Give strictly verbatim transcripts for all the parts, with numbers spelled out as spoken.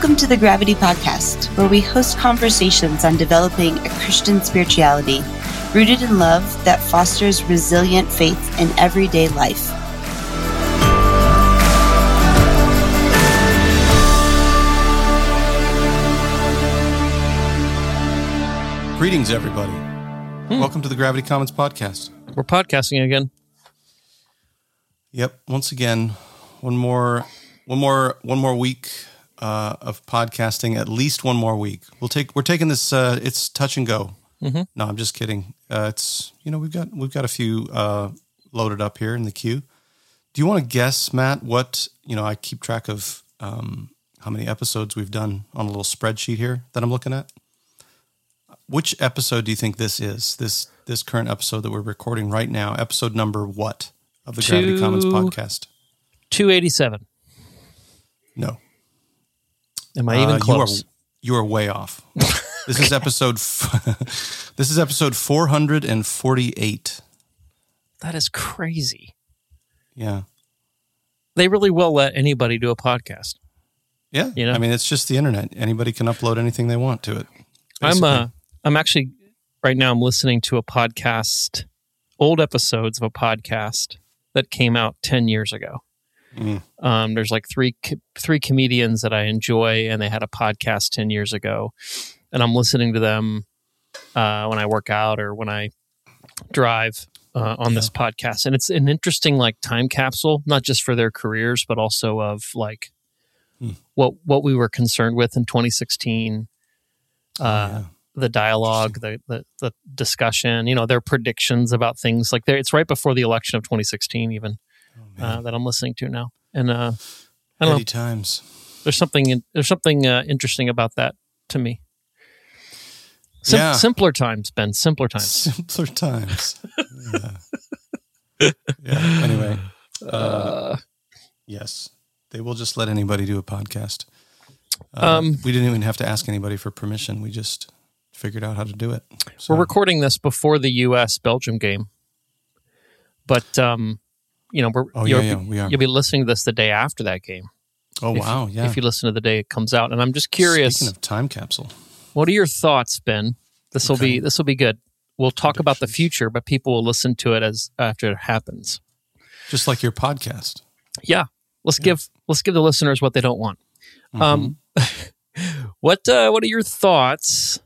Welcome to the Gravity Podcast, where we host conversations on developing a Christian spirituality rooted in love that fosters resilient faith in everyday life. Greetings, everybody. Hmm. Welcome to the Gravity Commons Podcast. We're podcasting again. Yep. Once again, one more, one more, one more week uh, of podcasting. At least one more week. We'll take. We're taking this. Uh, it's touch and go. Mm-hmm. No, I'm just kidding. Uh, it's you know we've got we've got a few uh, loaded up here in the queue. Do you want to guess, Matt? What you know? I keep track of um, how many episodes we've done on a little spreadsheet here that I'm looking at. Which episode do you think this is? This this current episode that we're recording right now, episode number what of the Two, Gravity Commons podcast? two eighty-seven. No. Am I even uh, close? You are, you are way off. This is episode f- This is episode four hundred forty-eight. That is crazy. Yeah. They really will let anybody do a podcast. Yeah. You know? I mean, it's just the internet. Anybody can upload anything they want to it. Basically. I'm uh I'm actually, right now I'm listening to a podcast, old episodes of a podcast that came out ten years ago. Mm. Um, there's like three three comedians that I enjoy, and they had a podcast ten years ago. And I'm listening to them uh, when I work out or when I drive uh, on yeah. this podcast. And it's an interesting like time capsule, not just for their careers, but also of like mm. what what we were concerned with in twenty sixteen. Uh, oh, yeah. The dialogue, the, the the discussion, you know, their predictions about things like there. It's right before the election of twenty sixteen, even oh, uh, that I'm listening to now, and uh, I don't Heady know. Times. There's something in, there's something uh, interesting about that to me. Sim- yeah. Simpler times, Ben. Simpler times. Simpler times. yeah. yeah. Anyway, uh, uh, yes, they will just let anybody do a podcast. Uh, um, we didn't even have to ask anybody for permission. We just figured out how to do it. So. We're recording this before the U S Belgium game, but um, you know, we're oh, yeah, yeah, we are. You'll be listening to this the day after that game. Oh if, wow! Yeah, if you listen to the day it comes out, and I'm just curious. Speaking of time capsule, what are your thoughts, Ben? This will okay. be this will be good. We'll talk about the future, but people will listen to it as after it happens. Just like your podcast. Yeah, let's yeah. give let's give the listeners what they don't want. Mm-hmm. Um, what uh, what are your thoughts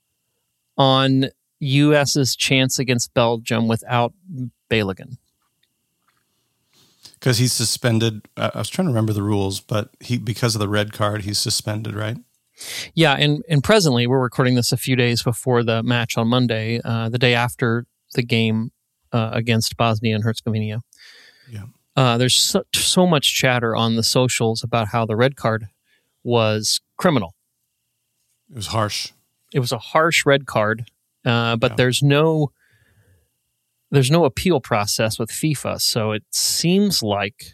on U.S.'s chance against Belgium without Balogun? Because he's suspended. Uh, I was trying to remember the rules, but he because of the red card, he's suspended, right? Yeah, and, and presently, we're recording this a few days before the match on Monday, uh, the day after the game uh, against Bosnia and Herzegovina. Yeah. Uh, there's so, so much chatter on the socials about how the red card was criminal. It was harsh. It was a harsh red card, uh, but yeah. there's no there's no appeal process with FIFA, so it seems like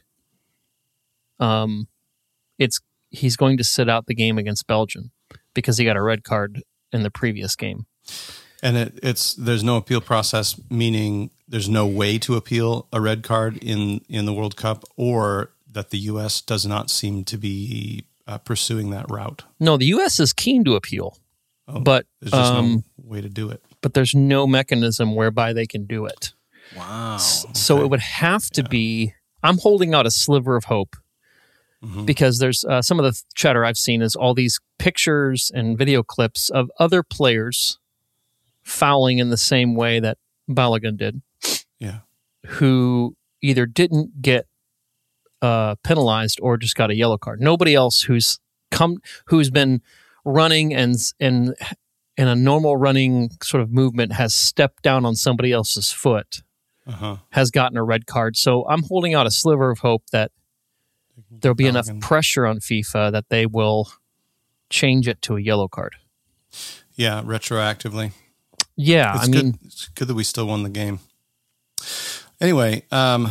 um, it's he's going to sit out the game against Belgium because he got a red card in the previous game. And it, it's there's no appeal process, meaning there's no way to appeal a red card in, in the World Cup, or that the U S does not seem to be uh, pursuing that route. No, the U S is keen to appeal, oh, but there's just um, no way to do it. But there's no mechanism whereby they can do it. Wow. Okay. So it would have to yeah. be. I'm holding out a sliver of hope. Mm-hmm. Because there's uh, some of the chatter I've seen is all these pictures and video clips of other players fouling in the same way that Balogun did. Yeah. Who either didn't get uh, penalized or just got a yellow card. Nobody else who's come who's been running and and in a normal running sort of movement has stepped down on somebody else's foot uh-huh. has gotten a red card. So I'm holding out a sliver of hope that there'll be enough pressure on FIFA that they will change it to a yellow card. Yeah, retroactively. Yeah, it's I mean... Good, it's good that we still won the game. Anyway, um,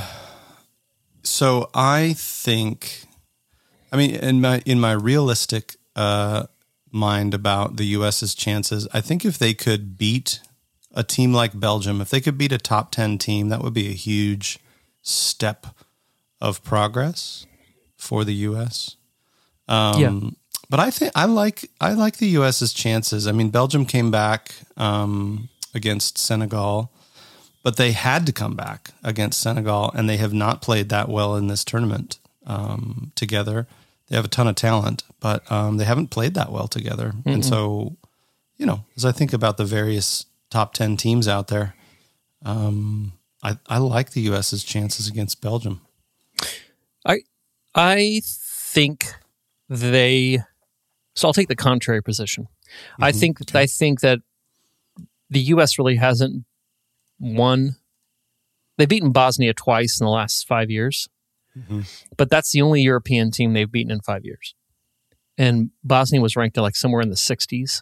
so I think... I mean, in my in my realistic uh, mind about the U S's chances, I think if they could beat a team like Belgium, if they could beat a top ten team, that would be a huge step of progress for the U S. Um, yeah. but I think I like I like the US's chances. I mean, Belgium came back um, against Senegal, but they had to come back against Senegal, and they have not played that well in this tournament um, together. They have a ton of talent, but um, they haven't played that well together. Mm-mm. And so, you know, as I think about the various top ten teams out there, um, I, I like the US's chances against Belgium. I I think they. So I'll take the contrary position. Mm-hmm. I think okay. I think that the U S really hasn't won. They've beaten Bosnia twice in the last five years, mm-hmm. but that's the only European team they've beaten in five years. And Bosnia was ranked like somewhere in the sixties.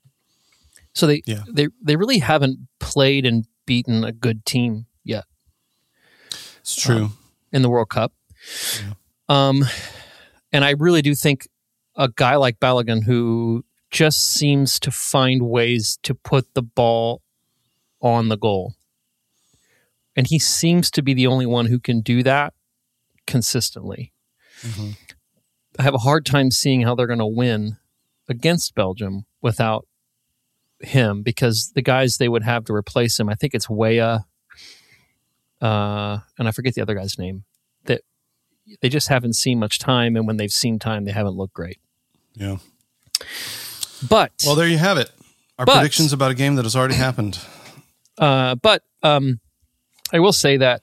So they yeah. they they really haven't played and beaten a good team yet. It's true. Um, in the World Cup. Yeah. Um, and I really do think a guy like Balogun, who just seems to find ways to put the ball on the goal. And he seems to be the only one who can do that consistently. Mm-hmm. I have a hard time seeing how they're going to win against Belgium without him, because the guys they would have to replace him, I think it's Weah, uh, and I forget the other guy's name, that they just haven't seen much time, and when they've seen time, they haven't looked great. Yeah. But well, there you have it. Our but, predictions about a game that has already happened. Uh, but um, I will say that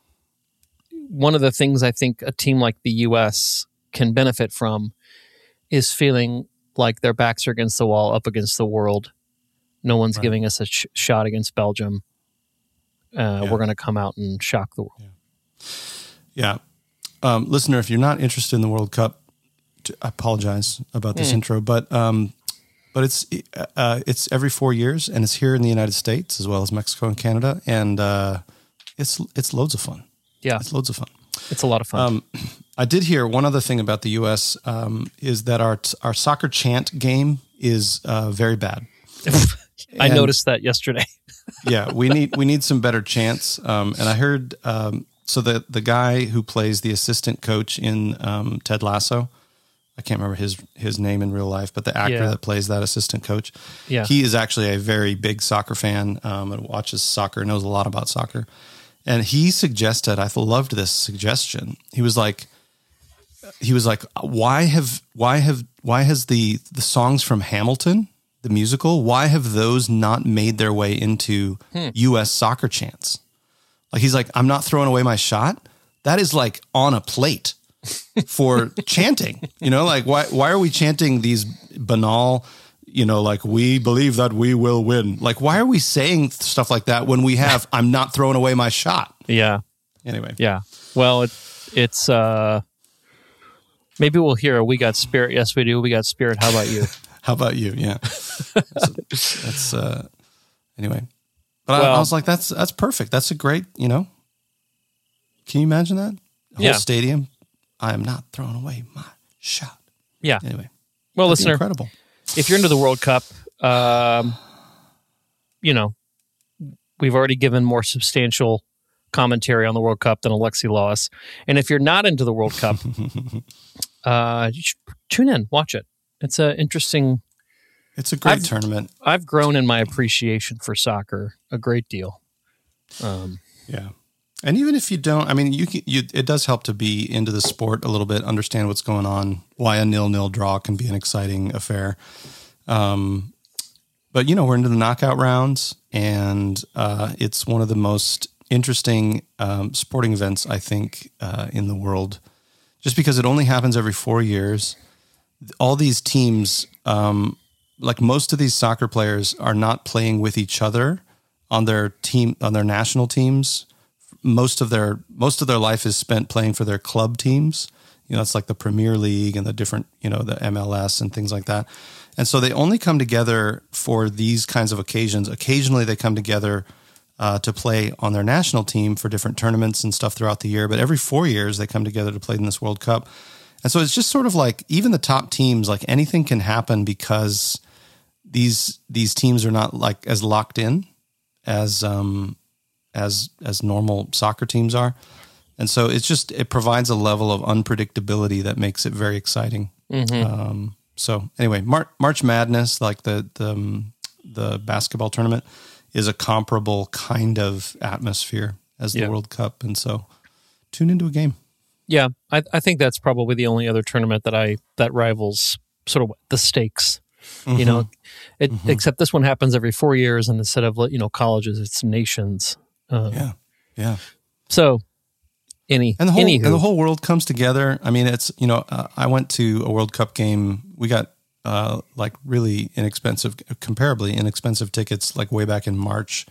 one of the things I think a team like the U S can benefit from is feeling like their backs are against the wall, up against the world. No one's right. giving us a sh- shot against Belgium. Uh, yeah. We're going to come out and shock the world. Yeah. yeah. Um, listener, if you're not interested in the World Cup, I apologize about this mm. intro, but um, but it's uh, it's every four years, and it's here in the United States as well as Mexico and Canada, and uh, it's it's loads of fun. Yeah, it's loads of fun. It's a lot of fun. Um, I did hear one other thing about the U S um, is that our our soccer chant game is uh, very bad. I and, noticed that yesterday. yeah, we need we need some better chants, um, and I heard um, so the the guy who plays the assistant coach in um, Ted Lasso. I can't remember his his name in real life, but the actor yeah. that plays that assistant coach, yeah. he is actually a very big soccer fan um, and watches soccer, knows a lot about soccer. And he suggested, I loved this suggestion. He was like, he was like, why have why have why has the the songs from Hamilton, the musical, why have those not made their way into hmm. U S soccer chants? Like he's like, I'm not throwing away my shot. That is like on a plate. For chanting, you know, like why why are we chanting these banal, you know, like we believe that we will win? Like why are we saying stuff like that when we have I'm not throwing away my shot? Yeah. Anyway. Yeah. Well, it, it's uh maybe we'll hear a We Got Spirit. Yes, we do. We got spirit. How about you? How about you? Yeah. that's, that's uh anyway. But well, I, I was like, that's that's perfect. That's a great, you know. Can you imagine that? Whole yeah. stadium. I am not throwing away my shot. Yeah. Anyway. Well, listener, incredible. If you're into the World Cup, um, you know, we've already given more substantial commentary on the World Cup than Alexi Laws. And if you're not into the World Cup, uh, you should tune in, watch it. It's a interesting. It's a great I've, tournament. I've grown in my appreciation for soccer a great deal. Um, yeah. And even if you don't, I mean, you, can, you it does help to be into the sport a little bit, understand what's going on, why a nil-nil draw can be an exciting affair. Um, but, you know, we're into the knockout rounds, and uh, it's one of the most interesting um, sporting events, I think, uh, in the world, just because it only happens every four years. All these teams, um, like most of these soccer players, are not playing with each other on their team, on their national teams. Most of their most of their life is spent playing for their club teams. You know, it's like the Premier League and the different, you know, the M L S and things like that. And so they only come together for these kinds of occasions. Occasionally they come together uh, to play on their national team for different tournaments and stuff throughout the year. But every four years they come together to play in this World Cup. And so it's just sort of like even the top teams, like anything can happen because these these teams are not like as locked in as um, as as normal soccer teams are. And so it's just, it provides a level of unpredictability that makes it very exciting. Mm-hmm. Um, So anyway, Mar- March Madness, like the the um, the basketball tournament, is a comparable kind of atmosphere as the Yeah. World Cup, and so tune into a game. Yeah, I, I think that's probably the only other tournament that I that rivals sort of the stakes. Mm-hmm. You know, it, Mm-hmm. except this one happens every four years, and instead of you know colleges, it's nations. Uh, Yeah, yeah. So, any And the whole anywho, and the whole world comes together. I mean, it's you know, uh, I went to a World Cup game. We got uh, like really inexpensive, comparably inexpensive tickets, like way back in March,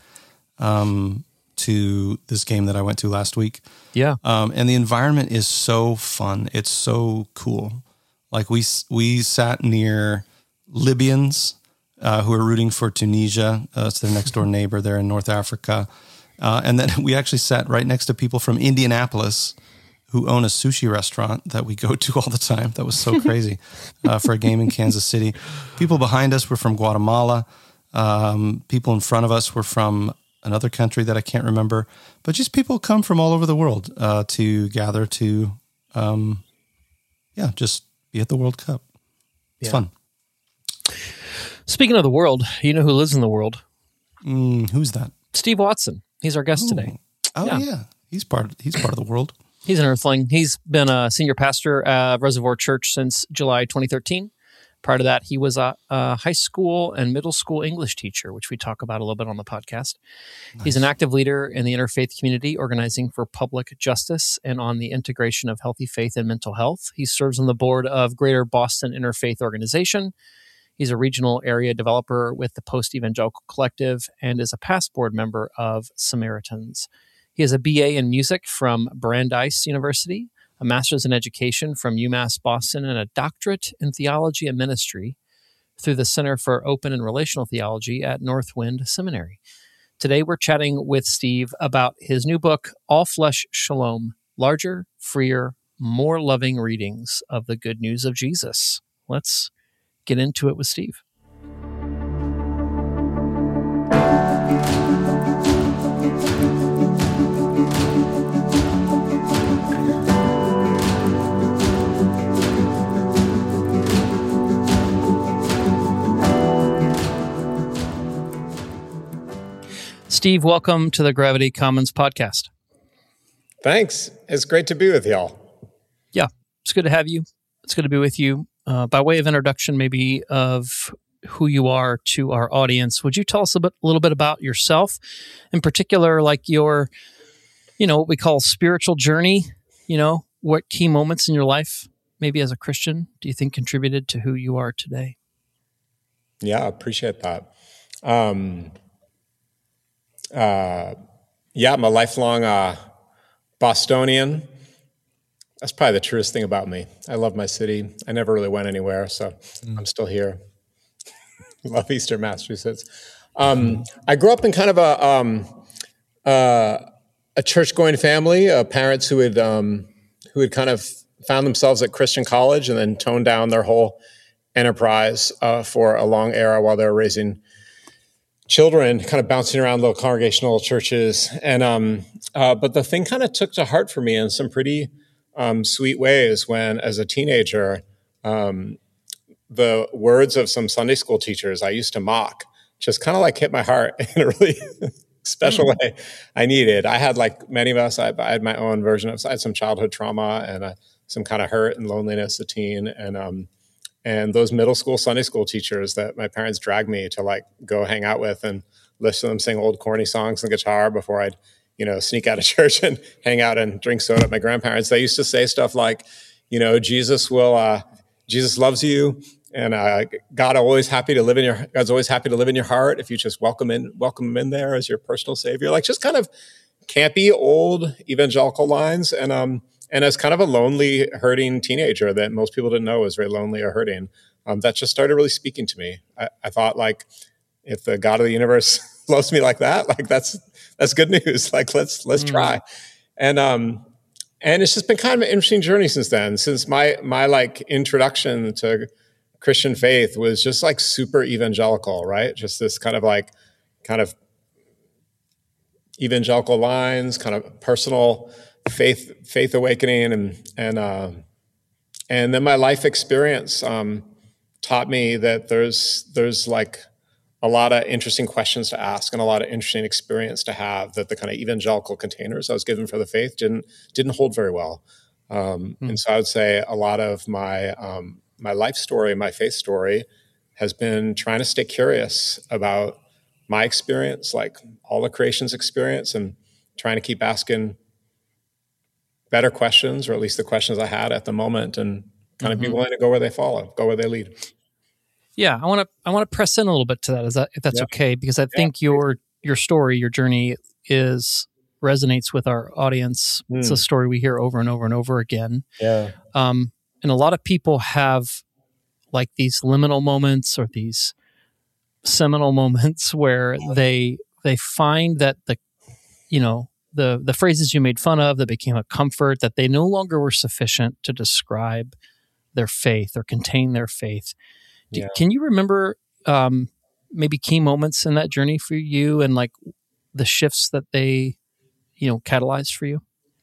um, to this game that I went to last week. yeah, Um, and the environment is so fun. It's so cool. Like we we sat near Libyans uh, who are rooting for Tunisia. Uh, it's their next door neighbor. They're in North Africa. Uh, and then we actually sat right next to people from Indianapolis who own a sushi restaurant that we go to all the time. That was so crazy uh, for a game in Kansas City. People behind us were from Guatemala. Um, people in front of us were from another country that I can't remember. But just people come from all over the world uh, to gather to, um, yeah, just be at the World Cup. It's Yeah. fun. Speaking of the world, you know who lives in the world? Mm, who's that? Steve Watson. He's our guest today. Oh Yeah. yeah, he's part. He's part of the world. He's an Earthling. He's been a senior pastor at Reservoir Church since July twenty thirteen. Prior to that, he was a, a high school and middle school English teacher, which we talk about a little bit on the podcast. Nice. He's an active leader in the interfaith community, organizing for public justice and on the integration of healthy faith and mental health. He serves on the board of Greater Boston Interfaith Organization. He's a regional area developer with the Post Evangelical Collective and is a past board member of Samaritans. He has a B A in music from Brandeis University, a master's in education from UMass Boston, and a doctorate in theology and ministry through the Center for Open and Relational Theology at Northwind Seminary. Today, we're chatting with Steve about his new book, All Flesh Shalom, Larger, Freer, More Loving Readings of the Good News of Jesus. Let's get into it with Steve. Steve, welcome to the Gravity Commons podcast. Thanks. It's great to be with y'all. Yeah, it's good to have you. It's good to be with you. Uh, by way of introduction, maybe of who you are to our audience, would you tell us a, bit, a little bit about yourself, in particular, like your, you know, what we call spiritual journey? You know, what key moments in your life, maybe as a Christian, do you think contributed to who you are today? Yeah, I appreciate that. Um, uh, yeah, I'm a lifelong uh, Bostonian. That's probably the truest thing about me. I love my city. I never really went anywhere, so mm. I'm still here. Love Eastern Massachusetts. Um, I grew up in kind of a um, uh, a church-going family, uh, parents who had um, who had kind of found themselves at Christian college and then toned down their whole enterprise uh, for a long era while they were raising children, kind of bouncing around little congregational churches. And um, uh, but the thing kind of took to heart for me in some pretty um, sweet ways when, as a teenager, um, the words of some Sunday school teachers I used to mock just kind of like hit my heart in a really special mm. way I needed. I had, like many of us, I, I had my own version of, I had some childhood trauma and uh, some kind of hurt and loneliness as a teen. And um, And those middle school Sunday school teachers that my parents dragged me to like go hang out with and listen to them sing old corny songs on guitar before I'd, you know, sneak out of church and hang out and drink soda at my grandparents. They used to say stuff like, you know, Jesus will, uh, Jesus loves you, and uh, God always happy to live in your, God's always happy to live in your heart if you just welcome in, welcome him in there as your personal savior. Like just kind of campy old evangelical lines, and um. And as kind of a lonely, hurting teenager that most people didn't know was very lonely or hurting, um, that just started really speaking to me. I, I thought, like, if the God of the universe loves me like that, like that's that's good news. Like, let's let's mm. try. And um, and it's just been kind of an interesting journey since then. Since my my like introduction to Christian faith was just like super evangelical, right? Just this kind of like kind of evangelical lines, kind of personal faith faith awakening, and and uh, and then my life experience um, taught me that there's there's like a lot of interesting questions to ask and a lot of interesting experience to have that the kind of evangelical containers I was given for the faith didn't didn't hold very well. Um, mm. And so I would say a lot of my um, my life story, my faith story, has been trying to stay curious about my experience, like all the creation's experience, and trying to keep asking better questions, or at least the questions I had at the moment, and kind of mm-hmm. be willing to go where they follow, go where they lead. Yeah, I want to I want to press in a little bit to that, is that if that's yeah. okay, because I think yeah. your your story, your journey is resonates with our audience. Mm. It's a story we hear over and over and over again. Yeah. Um, and a lot of people have like these liminal moments or these seminal moments where they they find that the you know the the phrases you made fun of that became a comfort, that they no longer were sufficient to describe their faith or contain their faith. Do, yeah. Can you remember um, maybe key moments in that journey for you, and like the shifts that they, you know, catalyzed for you?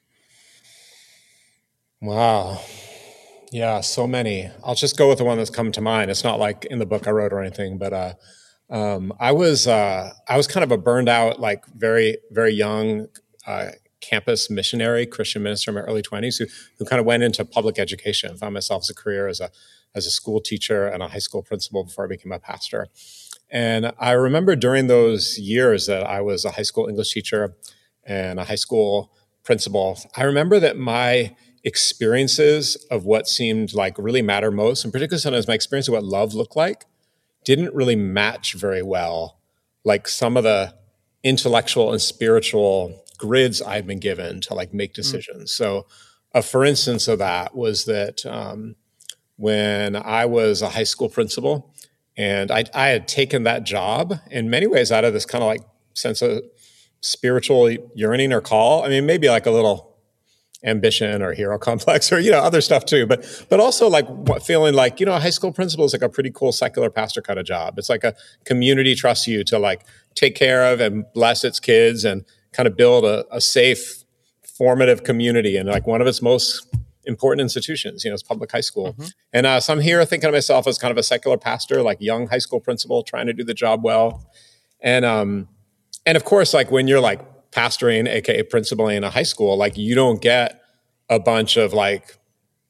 Wow. Yeah, so many. I'll just go with the one that's come to mind. It's not like in the book I wrote or anything, but uh, um, I was uh, I was kind of a burned out, like very, very young uh, campus missionary, Christian minister in my early twenties who who kind of went into public education, found myself as a career as a as a school teacher and a high school principal before I became a pastor. And I remember during those years that I was a high school English teacher and a high school principal, I remember that my experiences of what seemed like really matter most, and particularly sometimes my experience of what love looked like, didn't really match very well like some of the intellectual and spiritual grids I'd been given to like make decisions. Mm. So uh, for instance of that was that um, when I was a high school principal, and I, I had taken that job in many ways out of this kind of like sense of spiritual yearning or call. I mean, maybe like a little ambition or hero complex or, you know, other stuff too. But but also like what, feeling like, you know, a high school principal is like a pretty cool secular pastor kind of job. It's like a community trusts you to like take care of and bless its kids and kind of build a, a safe, formative community. And like one of its most important institutions, you know, it's public high school. Mm-hmm. And uh, so I'm here thinking of myself as kind of a secular pastor, like young high school principal, trying to do the job well. And, um, and of course, like when you're like pastoring, A K A principaling in a high school, like you don't get a bunch of like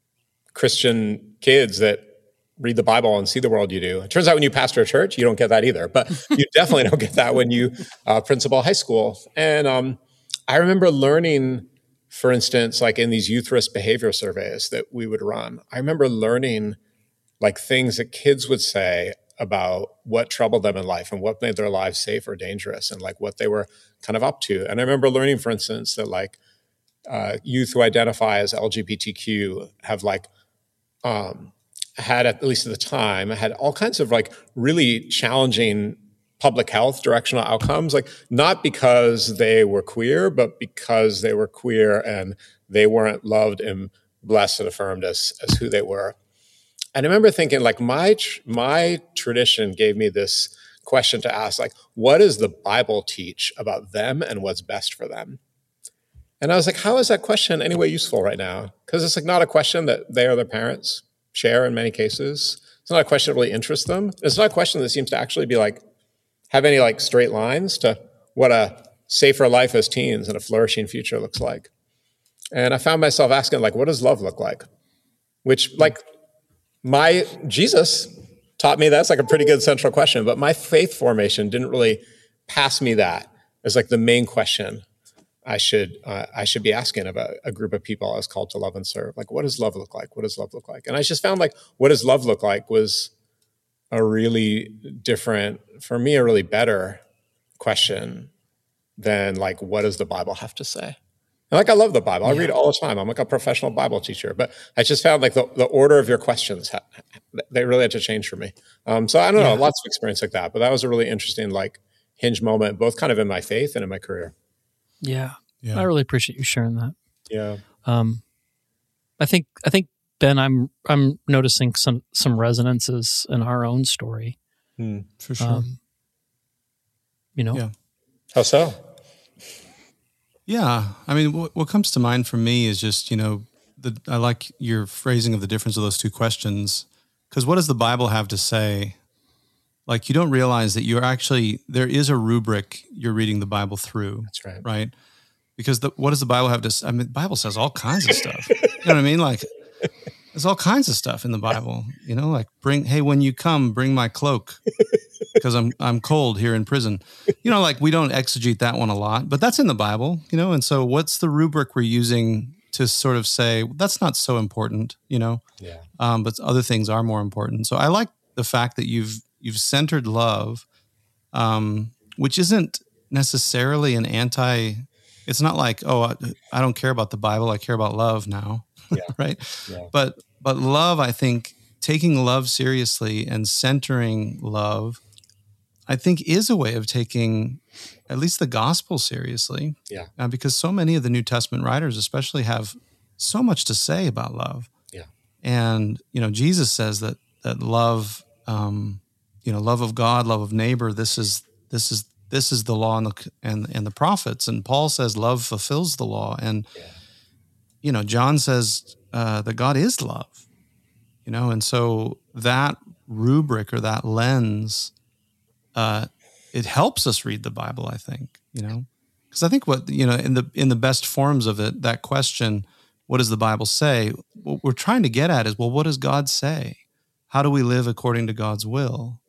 Christian kids that read the Bible and see the world you do. It turns out when you pastor a church, you don't get that either, but you definitely don't get that when you uh, principal high school. And um, I remember learning, for instance, like in these youth risk behavior surveys that we would run, I remember learning like things that kids would say about what troubled them in life and what made their lives safe or dangerous and like what they were kind of up to. And I remember learning, for instance, that like uh, youth who identify as L G B T Q have like um, had, at least at the time, had all kinds of like really challenging public health directional outcomes, like not because they were queer, but because they were queer and they weren't loved and blessed and affirmed as, as who they were. And I remember thinking like my, my tradition gave me this question to ask, like, what does the Bible teach about them and what's best for them? And I was like, how is that question any way useful right now? Because it's like not a question that they or their parents share in many cases. It's not a question that really interests them. It's not a question that seems to actually be like, have any like straight lines to what a safer life as teens and a flourishing future looks like. And I found myself asking like, what does love look like? Which like my Jesus taught me that's like a pretty good central question, but my faith formation didn't really pass me that as like the main question I should uh, I should be asking of a, a group of people I was called to love and serve. Like, what does love look like? What does love look like? And I just found like, what does love look like was a really different, for me, a really better question than like, what does the Bible have to say? And like, I love the Bible. I read it all the time. I'm like a professional Bible teacher, but I just found like the, the order of your questions, they really had to change for me. Um, so I don't know, yeah. lots of experience like that, but that was a really interesting like hinge moment, both kind of in my faith and in my career. Yeah. yeah. I really appreciate you sharing that. Yeah. Um, I think, I think, Ben, I'm I'm noticing some some resonances in our own story. Mm, for sure. Um, you know? Yeah. How so? Yeah. I mean, what, what comes to mind for me is just, you know, the I like your phrasing of the difference of those two questions. Because what does the Bible have to say? Like, you don't realize that you're actually, there is a rubric you're reading the Bible through. That's right. Right? Because the, what does the Bible have to say? I mean, the Bible says all kinds of stuff. You know what I mean? Like, there's all kinds of stuff in the Bible, you know, like bring, hey, when you come, bring my cloak because I'm, I'm cold here in prison. You know, like we don't exegete that one a lot, but that's in the Bible, you know? And so what's the rubric we're using to sort of say, that's not so important, you know? Yeah. Um, but other things are more important. So I like the fact that you've, you've centered love, um, which isn't necessarily an anti, it's not like, oh, I, I don't care about the Bible. I care about love now. Yeah. Right. Yeah. But, but love, I think taking love seriously and centering love, I think is a way of taking at least the gospel seriously. Yeah. Uh, because so many of the New Testament writers, especially, have so much to say about love. Yeah. And, you know, Jesus says that, that love, um, you know, love of God, love of neighbor, this is, this is, this is the law and the, and, and the prophets. And Paul says love fulfills the law. And, yeah. you know, John says uh, that God is love, you know, and so that rubric or that lens, uh, it helps us read the Bible, I think, you know, because I think what, you know, in the, in the best forms of it, that question, what does the Bible say? What we're trying to get at is, well, what does God say? How do we live according to God's will?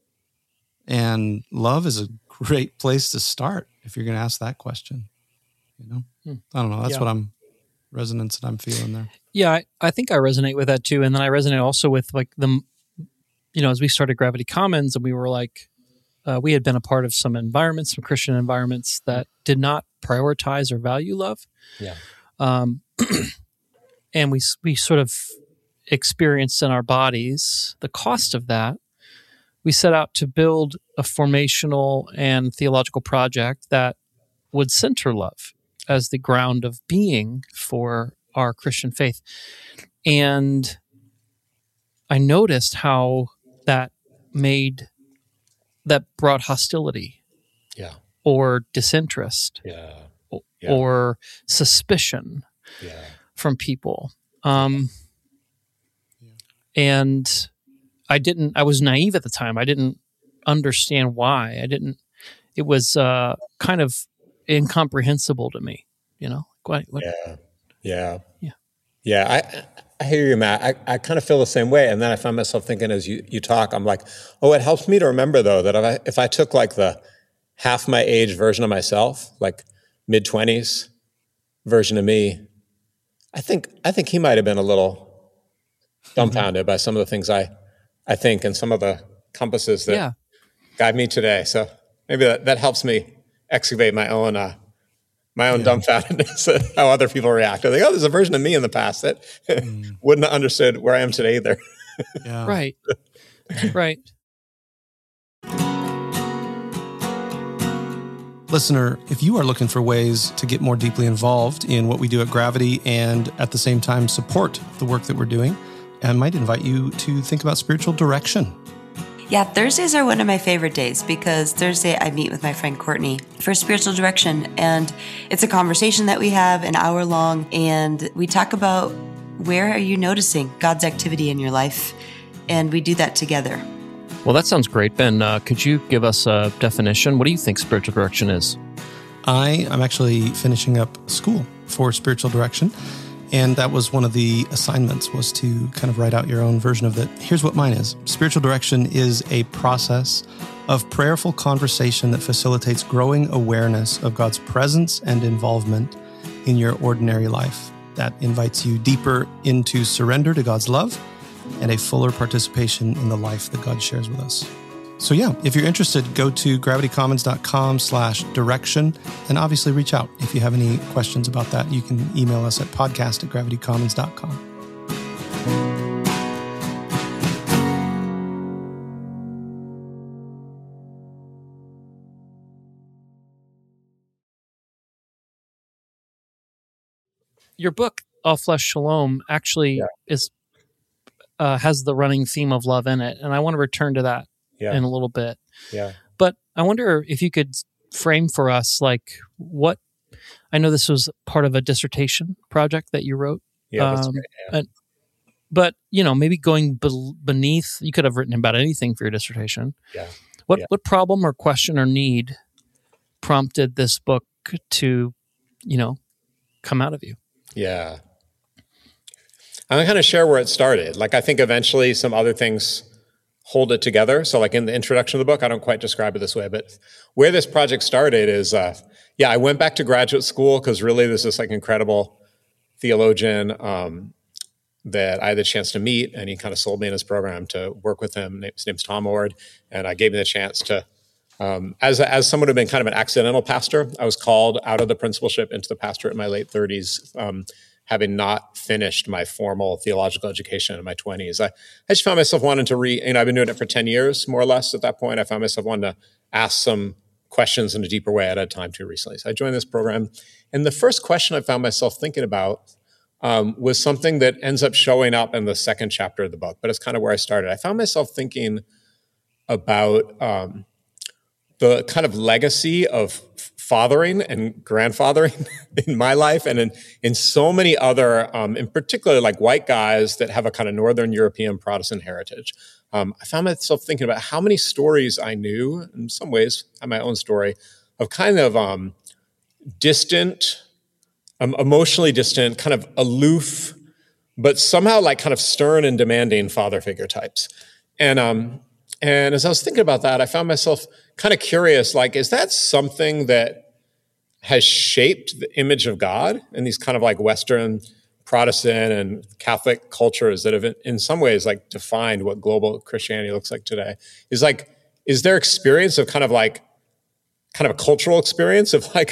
And love is a great place to start if you're going to ask that question, you know? Hmm. I don't know. That's yeah. what I'm, resonance that I'm feeling there. Yeah, I, I think I resonate with that too. And then I resonate also with like the, you know, as we started Gravity Commons and we were like, uh, we had been a part of some environments, some Christian environments that did not prioritize or value love. Yeah. Um, and we, we sort of experienced in our bodies the cost of that. We set out to build a formational and theological project that would center love as the ground of being for our Christian faith. And I noticed how that made, that brought hostility. Yeah. Or disinterest. Yeah. yeah. Or suspicion yeah. from people. Um, yeah. And I didn't, I was naive at the time. I didn't understand why. I didn't, it was uh, kind of incomprehensible to me, you know? What, what? Yeah. Yeah. Yeah. Yeah. I, I hear you, Matt. I, I kind of feel the same way. And then I find myself thinking as you, you talk, I'm like, oh, it helps me to remember though, that if I, if I took like the half my age version of myself, like mid twenties version of me, I think, I think he might've been a little dumbfounded mm-hmm. by some of the things I, I think, and some of the compasses that yeah. guide me today. So maybe that, that helps me excavate my own, uh, my own yeah. dumbfoundedness, how other people react. They're like, oh, there's a version of me in the past that mm. wouldn't have understood where I am today either. Yeah. Right. Right. Listener, if you are looking for ways to get more deeply involved in what we do at Gravity and at the same time support the work that we're doing, I might invite you to think about spiritual direction. Yeah, Thursdays are one of my favorite days because Thursday I meet with my friend Courtney for spiritual direction. And it's a conversation that we have an hour long. And we talk about where are you noticing God's activity in your life? And we do that together. Well, that sounds great. Ben, uh, could you give us a definition? What do you think spiritual direction is? I am actually finishing up school for spiritual direction. And that was one of the assignments, was to kind of write out your own version of it. Here's what mine is. Spiritual direction is a process of prayerful conversation that facilitates growing awareness of God's presence and involvement in your ordinary life. That invites you deeper into surrender to God's love and a fuller participation in the life that God shares with us. So yeah, if you're interested, go to gravitycommons.com slash direction and obviously reach out. If you have any questions about that, you can email us at podcast at gravitycommons dot com. Your book, All Flesh Shalom, actually yeah. is uh, has the running theme of love in it. And I want to return to that. Yeah. In a little bit. Yeah. But I wonder if you could frame for us, like, what, I know this was part of a dissertation project that you wrote. Yeah, that's um, right. Yeah. And but, you know, maybe going be- beneath, you could have written about anything for your dissertation. Yeah. What yeah. what problem or question or need prompted this book to, you know, come out of you? Yeah. I'm going to kind of share where it started. Like, I think eventually some other things hold it together. So like in the introduction of the book, I don't quite describe it this way, but where this project started is, uh, yeah, I went back to graduate school because really there's this like incredible theologian um, that I had the chance to meet, and he kind of sold me in his program to work with him. His name's Tom Oord, and I gave me the chance to, um, as as someone who had been kind of an accidental pastor, I was called out of the principalship into the pastorate in my late thirties, um, having not finished my formal theological education in my twenties. I, I just found myself wanting to read, you know, I've been doing it for ten years, more or less at that point. I found myself wanting to ask some questions in a deeper way. I had time to recently. So I joined this program. And the first question I found myself thinking about um, was something that ends up showing up in the second chapter of the book, but it's kind of where I started. I found myself thinking about um, the kind of legacy of fathering and grandfathering in my life and in, in so many other, um, in particular, like white guys that have a kind of Northern European Protestant heritage. Um, I found myself thinking about how many stories I knew, in some ways, I have my own story, of kind of um, distant, um, emotionally distant, kind of aloof, but somehow like kind of stern and demanding father figure types. And um, and as I was thinking about that, I found myself kind of curious, like, is that something that has shaped the image of God in these kind of like Western Protestant and Catholic cultures that have in some ways like defined what global Christianity looks like today? Is like, is their experience of kind of like, kind of a cultural experience of like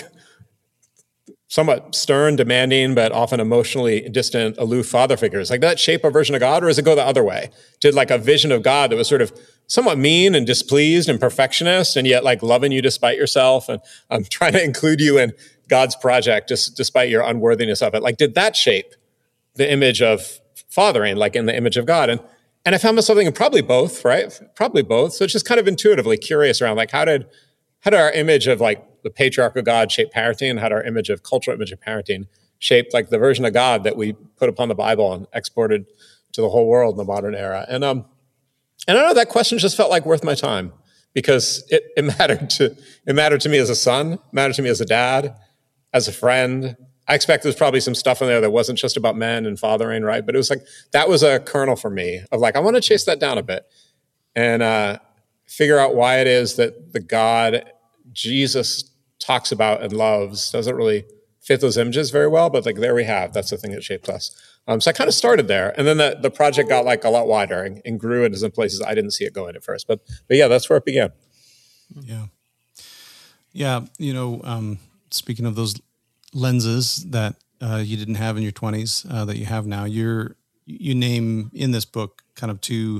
somewhat stern, demanding, but often emotionally distant, aloof father figures, like that shape a version of God, or does it go the other way? Did like a vision of God that was sort of somewhat mean and displeased and perfectionist, and yet like loving you despite yourself and um, trying to include you in God's project just despite your unworthiness of it? Like, did that shape the image of fathering, like in the image of God? And and I found myself thinking probably both, right? Probably both. So it's just kind of intuitively curious around like how did how did our image of like the patriarch of God shape parenting, and how did our image of cultural image of parenting shape like the version of God that we put upon the Bible and exported to the whole world in the modern era? And um, and I don't know, that question just felt like worth my time because it, it mattered to it mattered to me as a son, mattered to me as a dad, as a friend. I expect there's probably some stuff in there that wasn't just about men and fathering, right? But it was like that was a kernel for me of like I want to chase that down a bit and uh, figure out why it is that the God Jesus talks about and loves doesn't really fit those images very well, but like there we have, that's the thing that shaped us. Um, so I kind of started there, and then the, the project got like a lot wider and, and grew into some places I didn't see it going at first. But but yeah, that's where it began. Yeah, yeah. You know, um, speaking of those lenses that uh, you didn't have in your twenties uh, that you have now, you're you name in this book kind of two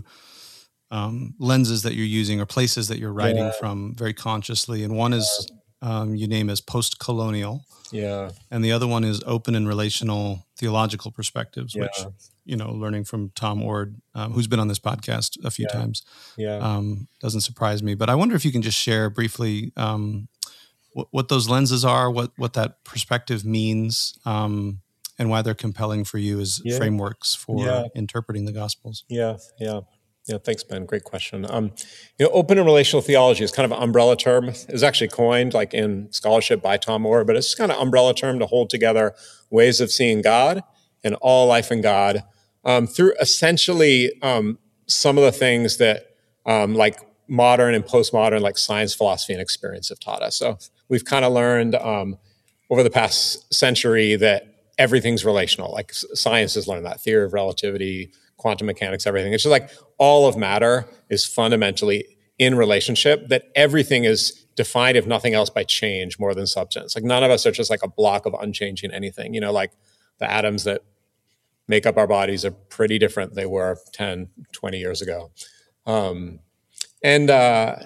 um, lenses that you're using or places that you're writing yeah. from very consciously, and one is um, you name as post-colonial. Yeah. And the other one is open and relational theological perspectives, yeah. which, you know, learning from Tom Oord, um, who's been on this podcast a few yeah. times, yeah. Um, doesn't surprise me. But I wonder if you can just share briefly um, what, what those lenses are, what, what that perspective means, um, and why they're compelling for you as yeah. frameworks for yeah. interpreting the Gospels. Yeah, yeah. Yeah, thanks, Ben. Great question. Um, you know, open and relational theology is kind of an umbrella term. It's actually coined like in scholarship by Tom Oord, but it's just kind of umbrella term to hold together ways of seeing God and all life in God um, through essentially um, some of the things that um, like modern and postmodern like science, philosophy, and experience have taught us. So we've kind of learned um, over the past century that everything's relational. Like science has learned that, theory of relativity, quantum mechanics, everything. It's just like all of matter is fundamentally in relationship, that everything is defined, if nothing else, by change more than substance. Like none of us are just like a block of unchanging anything. You know, like the atoms that make up our bodies are pretty different than they were ten, twenty years ago. Um, and, uh,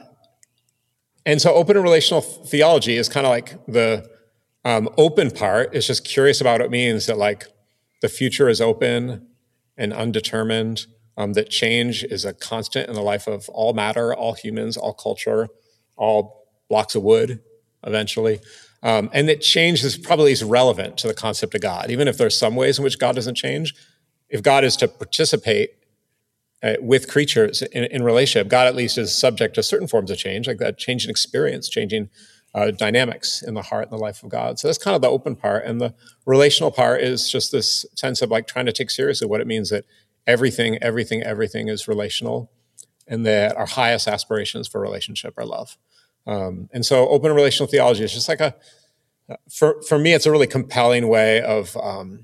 and so open and relational theology is kind of like the um, open part is just curious about what it means that like the future is open and undetermined, um, that change is a constant in the life of all matter, all humans, all culture, all blocks of wood, eventually. Um, and that change is probably is relevant to the concept of God. Even if there's some ways in which God doesn't change, if God is to participate uh, with creatures in, in relationship, God at least is subject to certain forms of change, like that change in experience, changing uh, dynamics in the heart and the life of God. So that's kind of the open part. And the relational part is just this sense of like trying to take seriously what it means that everything, everything, everything is relational, and that our highest aspirations for relationship are love. Um, and so open relational theology is just like a, for, for me, it's a really compelling way of um,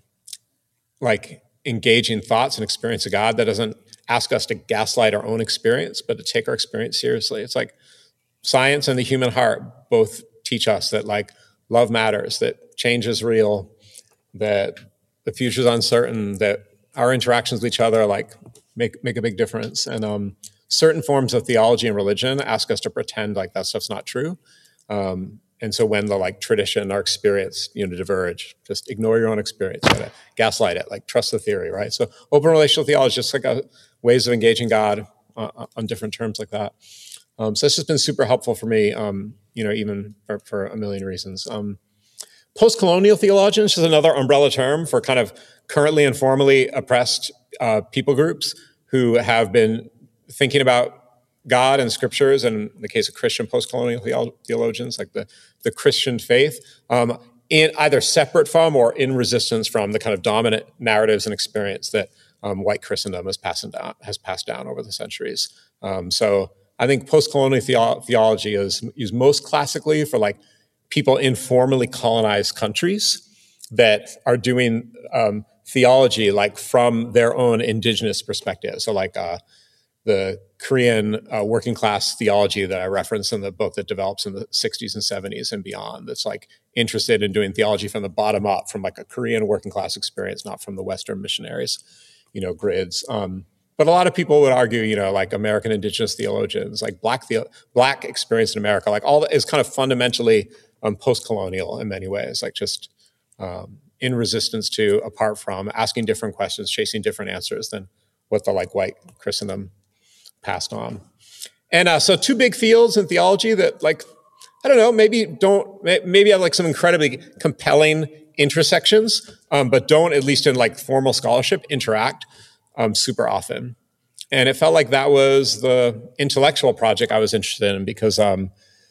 like engaging thoughts and experience of God that doesn't ask us to gaslight our own experience, but to take our experience seriously. It's like science and the human heart both teach us that like love matters, that change is real, that the future is uncertain, that our interactions with each other like make, make a big difference. And, um, certain forms of theology and religion ask us to pretend like that stuff's not true. Um, and so when the like tradition, our experience, you know, diverge, just ignore your own experience, gotta gaslight it, like trust the theory, right? So open relational theology is just like a, ways of engaging God uh, on different terms like that. Um, so it's just been super helpful for me, um, you know, even for, for a million reasons. Um, post-colonial theologians is another umbrella term for kind of currently and formerly oppressed uh, people groups who have been thinking about God and scriptures, and in the case of Christian post-colonial theolo- theologians, like the, the Christian faith, um, in either separate from or in resistance from the kind of dominant narratives and experience that um, white Christendom has passed down, has passed down over the centuries. Um, so I think post-colonial theo- theology is used most classically for like people in formerly colonized countries that are doing um, theology like from their own indigenous perspective. So like uh, the Korean uh, working class theology that I referenced in the book that develops in the sixties and seventies and beyond, that's like interested in doing theology from the bottom up, from like a Korean working class experience, not from the Western missionaries, you know, grids. Um, but a lot of people would argue, you know, like American indigenous theologians, like black the, black experience in America, like all that is kind of fundamentally um, post-colonial in many ways, like just um, in resistance to, apart from, asking different questions, chasing different answers than what the like white Christendom passed on. And uh, so two big fields in theology that like, I don't know, maybe don't, maybe have like some incredibly compelling intersections, um, but don't, at least in like formal scholarship, interact um, super often. And it felt like that was the intellectual project I was interested in because um,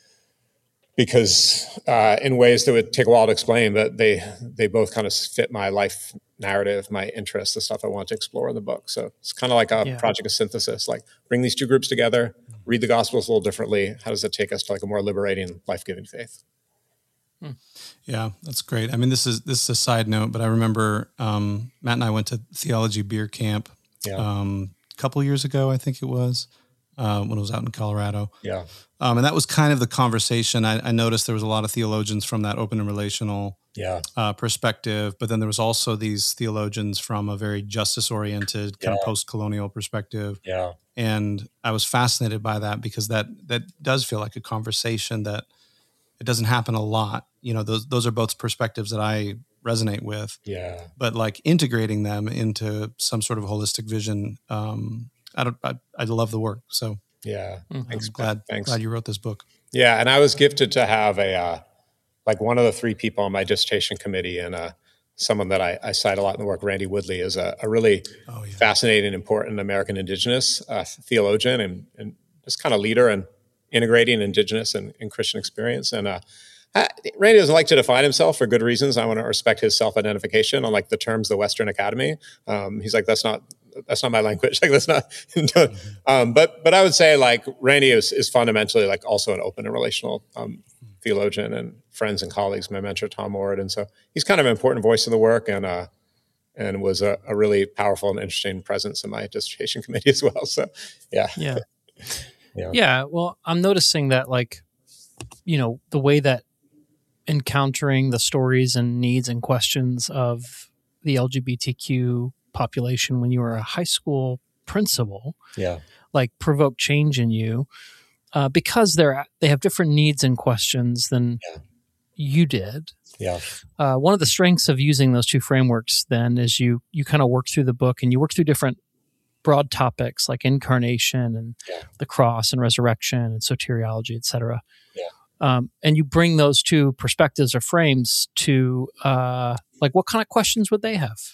because uh, in ways that would take a while to explain, but they they both kind of fit my life narrative, my interests, the stuff I want to explore in the book. So it's kind of like a yeah. project of synthesis, like bring these two groups together, read the Gospels a little differently. How does it take us to like a more liberating, life-giving faith? Hmm. Yeah, that's great. I mean, this is this is a side note, but I remember um, Matt and I went to theology beer camp yeah. um, a couple years ago, I think it was, uh, when I was out in Colorado. Yeah. Um, and that was kind of the conversation. I, I noticed there was a lot of theologians from that open and relational yeah. uh, perspective, but then there was also these theologians from a very justice-oriented kind yeah. of post-colonial perspective. Yeah. And I was fascinated by that because that that does feel like a conversation that it doesn't happen a lot. You know, those those are both perspectives that I resonate with. Yeah. But like integrating them into some sort of holistic vision, um, I don't. I, I love the work. So. Yeah. Mm-hmm. Thanks. I'm glad, Thanks. glad you wrote this book. Yeah. And I was gifted to have a, uh, like one of the three people on my dissertation committee and uh, someone that I, I cite a lot in the work, Randy Woodley, is a, a really oh, yeah. fascinating, important American indigenous uh, theologian and, and just kind of leader in integrating indigenous and, and Christian experience. And uh, I, Randy doesn't like to define himself for good reasons. I want to respect his self-identification on like the terms of the Western Academy. Um, he's like, that's not, that's not my language. Like that's not, mm-hmm. um, but, but I would say like Randy is, is fundamentally like also an open and relational um, theologian and friends and colleagues, my mentor, Tom Ward. And so he's kind of an important voice in the work and, uh, and was a, a really powerful and interesting presence in my dissertation committee as well. So yeah. Yeah. yeah. Yeah. Well, I'm noticing that like, you know, the way that encountering the stories and needs and questions of the L G B T Q population when you were a high school principal, yeah, like provoke change in you uh, because they're they have different needs and questions than yeah. you did. Yeah. Uh, one of the strengths of using those two frameworks then is you you kind of work through the book and you work through different broad topics like incarnation and yeah. the cross and resurrection and soteriology, et cetera. Yeah. Um, and you bring those two perspectives or frames to uh, like what kind of questions would they have?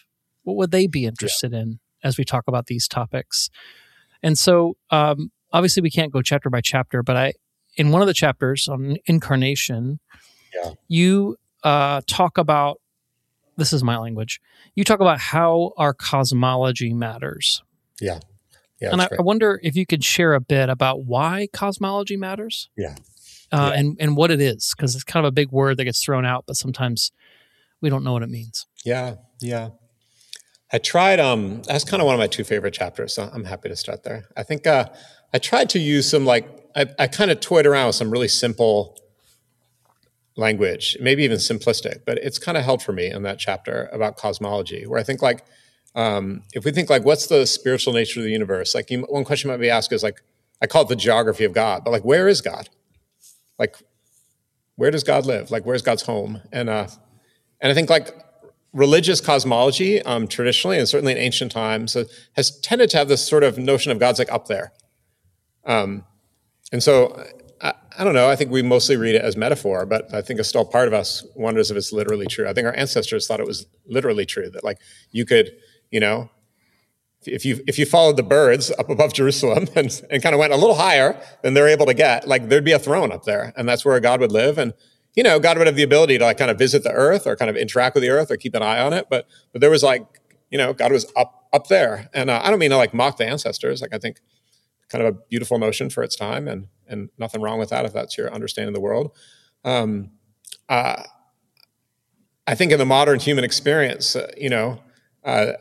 what would they be interested yeah. in as we talk about these topics? And so, um, obviously, we can't go chapter by chapter, but I, in one of the chapters on incarnation, yeah. you uh, talk about, this is my language, you talk about how our cosmology matters. Yeah. Yeah, and I, right. I wonder if you could share a bit about why cosmology matters. Yeah. Uh, yeah. and, and what it is, because it's kind of a big word that gets thrown out, but sometimes we don't know what it means. Yeah, yeah. I tried, um, that's kind of one of my two favorite chapters, so I'm happy to start there. I think uh, I tried to use some, like, I, I kind of toyed around with some really simple language, maybe even simplistic, but it's kind of held for me in that chapter about cosmology, where I think, like, um, if we think, like, what's the spiritual nature of the universe? Like, you, one question might be asked is, like, I call it the geography of God, but, like, where is God? Like, where does God live? Like, where's God's home? And uh, and I think, like, religious cosmology, um, traditionally, and certainly in ancient times, uh, has tended to have this sort of notion of God's, like, up there. Um, and so, I, I don't know, I think we mostly read it as metaphor, but I think a still part of us wonders if it's literally true. I think our ancestors thought it was literally true, that, like, you could, you know, If you if you followed the birds up above Jerusalem and, and kind of went a little higher than they're able to get, like, there'd be a throne up there, and that's where God would live. And, you know, God would have the ability to, like, kind of visit the earth or kind of interact with the earth or keep an eye on it. But but there was, like, you know, God was up up there. And uh, I don't mean to, like, mock the ancestors. Like, I think kind of a beautiful notion for its time, and and nothing wrong with that if that's your understanding of the world. Um, uh, I think in the modern human experience, uh, you know, uh,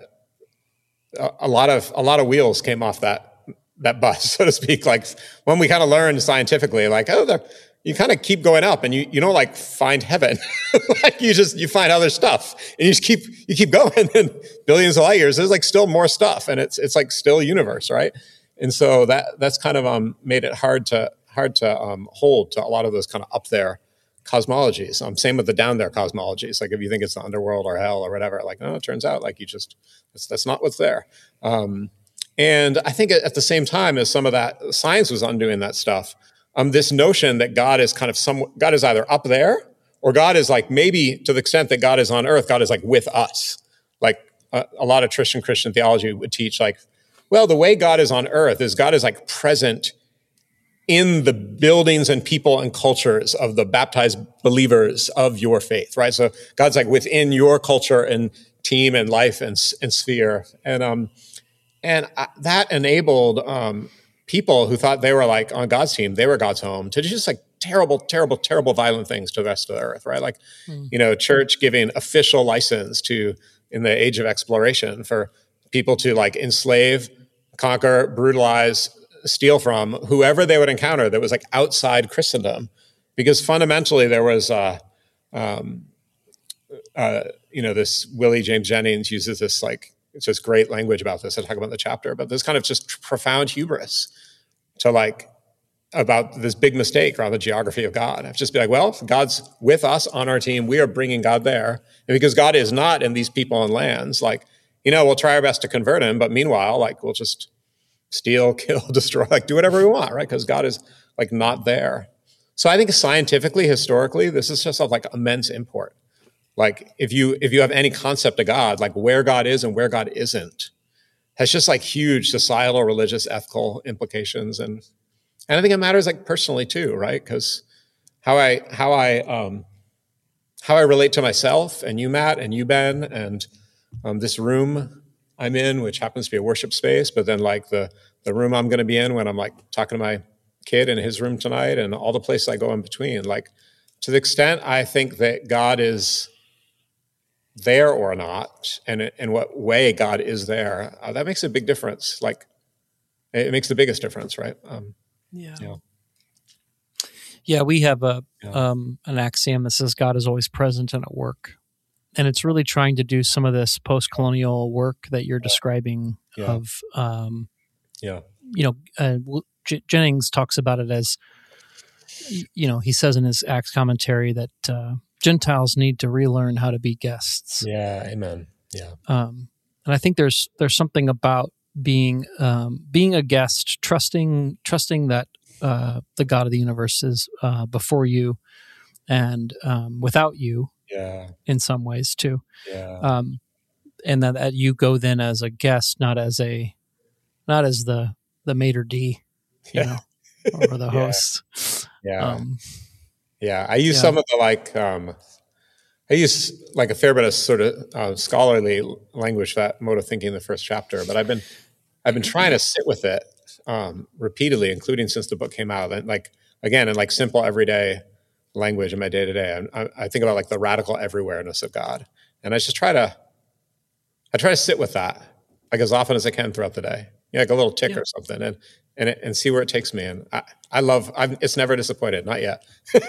a lot of a lot of wheels came off that that bus, so to speak. Like, when we kind of learned scientifically, like, oh, the, you kind of keep going up, and you you don't, like, find heaven. Like, you just you find other stuff, and you just keep you keep going, and billions of light years, there's, like, still more stuff, and it's it's like still universe, right? And so that that's kind of um made it hard to hard to um hold to a lot of those kind of up there cosmologies. Um, same with the down there cosmologies. Like, if you think it's the underworld or hell or whatever, like, no, it turns out, like, you just, that's, that's not what's there. Um, and I think at the same time as some of that science was undoing that stuff, um, this notion that God is kind of some, God is either up there, or God is, like, maybe to the extent that God is on earth, God is, like, with us. Like, a, a lot of Christian Christian theology would teach, like, well, the way God is on earth is God is, like, present in the buildings and people and cultures of the baptized believers of your faith, right? So God's, like, within your culture and team and life and, and sphere. And um, and I, that enabled um, people who thought they were, like, on God's team, they were God's home, to just, like, terrible, terrible, terrible, violent things to the rest of the earth, right? Like, mm. you know, church giving official license to, in the age of exploration, for people to, like, enslave, conquer, brutalize, steal from whoever they would encounter that was, like, outside Christendom, because fundamentally there was, uh, um, uh, you know, this Willie James Jennings uses this, like, it's just great language about this. I talk about in the chapter, but this kind of just profound hubris to, like, about this big mistake around the geography of God. I've just be like, well, God's with us on our team. We are bringing God there, and because God is not in these people and lands, like, you know, we'll try our best to convert him, but meanwhile, like, we'll just steal, kill, destroy, like, do whatever we want, right? Because God is, like, not there. So I think scientifically, historically, this is just of, like, immense import. Like, if you if you have any concept of God, like, where God is and where God isn't, has just, like, huge societal, religious, ethical implications, and and I think it matters, like, personally too, right? Because how I how I um, how I relate to myself, and you, Matt, and you, Ben, and um, this room I'm in, which happens to be a worship space, but then, like, the the room I'm going to be in when I'm, like, talking to my kid in his room tonight, and all the places I go in between, like, to the extent I think that God is there or not, and in what way God is there, uh, that makes a big difference. Like, it makes the biggest difference, right? Um, yeah. yeah. Yeah, we have a Yeah. um, an axiom that says God is always present and at work. And it's really trying to do some of this post-colonial work that you're describing Yeah. of, um, Yeah. you know, uh, J- Jennings talks about it as, you know, he says in his Acts commentary that uh, Gentiles need to relearn how to be guests. Yeah. Amen. Yeah. Um, and I think there's there's something about being um, being a guest, trusting trusting that uh, the God of the universe is uh, before you and um, without you. Yeah. In some ways too. Yeah. Um, and that, that you go then as a guest, not as a, not as the the maitre d', you know, or the yeah. host. Yeah, um, yeah. I use yeah. some of the like. Um, I use like a fair bit of sort of uh, scholarly language for that mode of thinking in the first chapter, but I've been I've been trying to sit with it um, repeatedly, including since the book came out, and like again in like simple everyday language in my day to day. I I think about like the radical everywhereness of God, and I just try to I try to sit with that like as often as I can throughout the day, you know, like a little tick Yeah. or something, and and it, and see where it takes me. And I I love I've, it's never disappointed, not yet.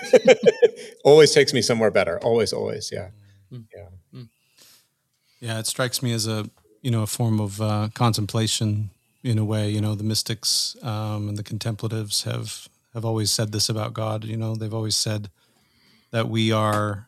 Always takes me somewhere better. Always, always, yeah, Mm. yeah. Yeah, it strikes me as a you know a form of uh, contemplation in a way. You know, the mystics um, and the contemplatives have have always said this about God. You know, they've always said that we are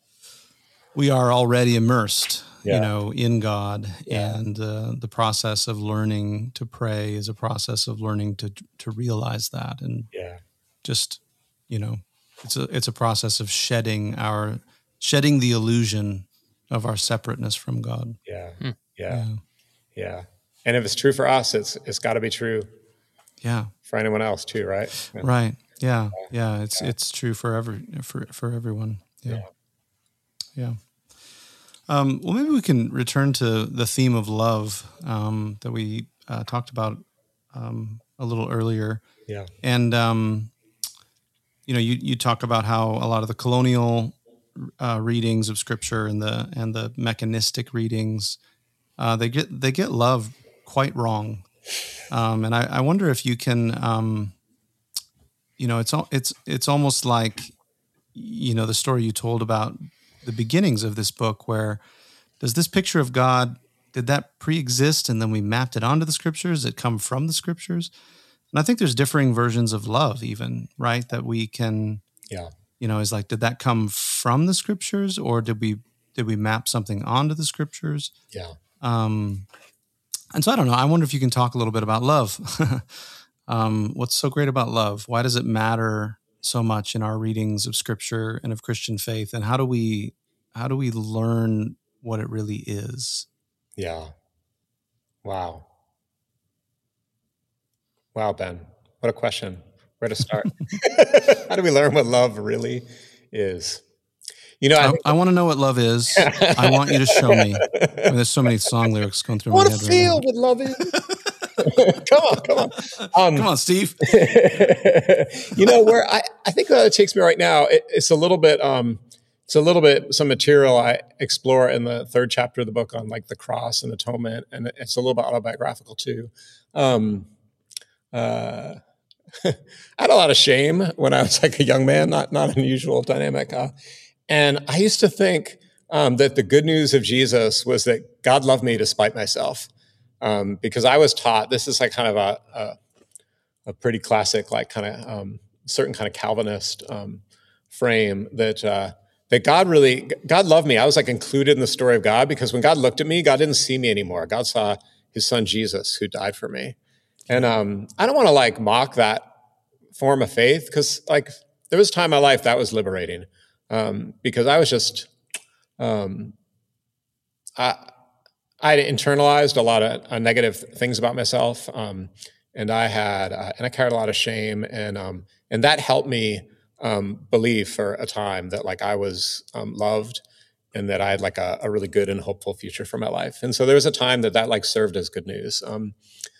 we are already immersed, Yeah. you know, in God, Yeah. and uh, the process of learning to pray is a process of learning to to realize that, and Yeah, just you know, it's a it's a process of shedding our shedding the illusion of our separateness from God. yeah, Hmm. yeah, Yeah. yeah. And if it's true for us, it's it's got to be true Yeah. for anyone else too, right? Right. Yeah. Yeah. It's it's true for every for for everyone. Yeah. Yeah. Um, well, maybe we can return to the theme of love um, that we uh, talked about um, a little earlier. Yeah, And um, you know, you you talk about how a lot of the colonial uh, readings of Scripture and the and the mechanistic readings uh, they get they get love quite wrong. Um, and I, I wonder if you can, um, you know, it's al- it's it's almost like, you know, the story you told about the beginnings of this book, where does this picture of God, did that pre-exist and then we mapped it onto the Scriptures? Did it come from the Scriptures? And I think there's differing versions of love, even, right? That we can, yeah, you know, is like, did that come from the Scriptures, or did we did we map something onto the Scriptures? yeah. Um, and so I don't know. I wonder if you can talk a little bit about love. um, what's so great about love? Why does it matter so much in our readings of Scripture and of Christian faith? And how do we how do we learn what it really is? Yeah. Wow. Wow, Ben. What a question. Where to start? How do we learn what love really is? You know, I, I, think, I want to know what love is. I want you to show me. I mean, there's so many song lyrics going through I my want head to right now. feel what love is. come on, come on. Um, Come on, Steve. you know, where I, I think that it takes me right now, it, it's a little bit, um, it's a little bit, some material I explore in the third chapter of the book on like the cross and atonement. And it's a little bit autobiographical too. Um, uh, I had a lot of shame when I was like a young man, not, not an unusual dynamic. Uh, and I used to think um, that the good news of Jesus was that God loved me despite myself. Um, because I was taught, this is like kind of a, a, a pretty classic, like kind of um, certain kind of Calvinist um, frame that uh, that God really, God loved me. I was like included in the story of God because when God looked at me, God didn't see me anymore. God saw his son Jesus who died for me. And um, I don't want to like mock that form of faith because like there was a time in my life that was liberating um, because I was just, um, I, I had internalized a lot of uh, negative things about myself, um, and I had, uh, and I carried a lot of shame, and um, and that helped me um, believe for a time that like I was um, loved, and that I had like a, a really good and hopeful future for my life. And so there was a time that that like served as good news. Um,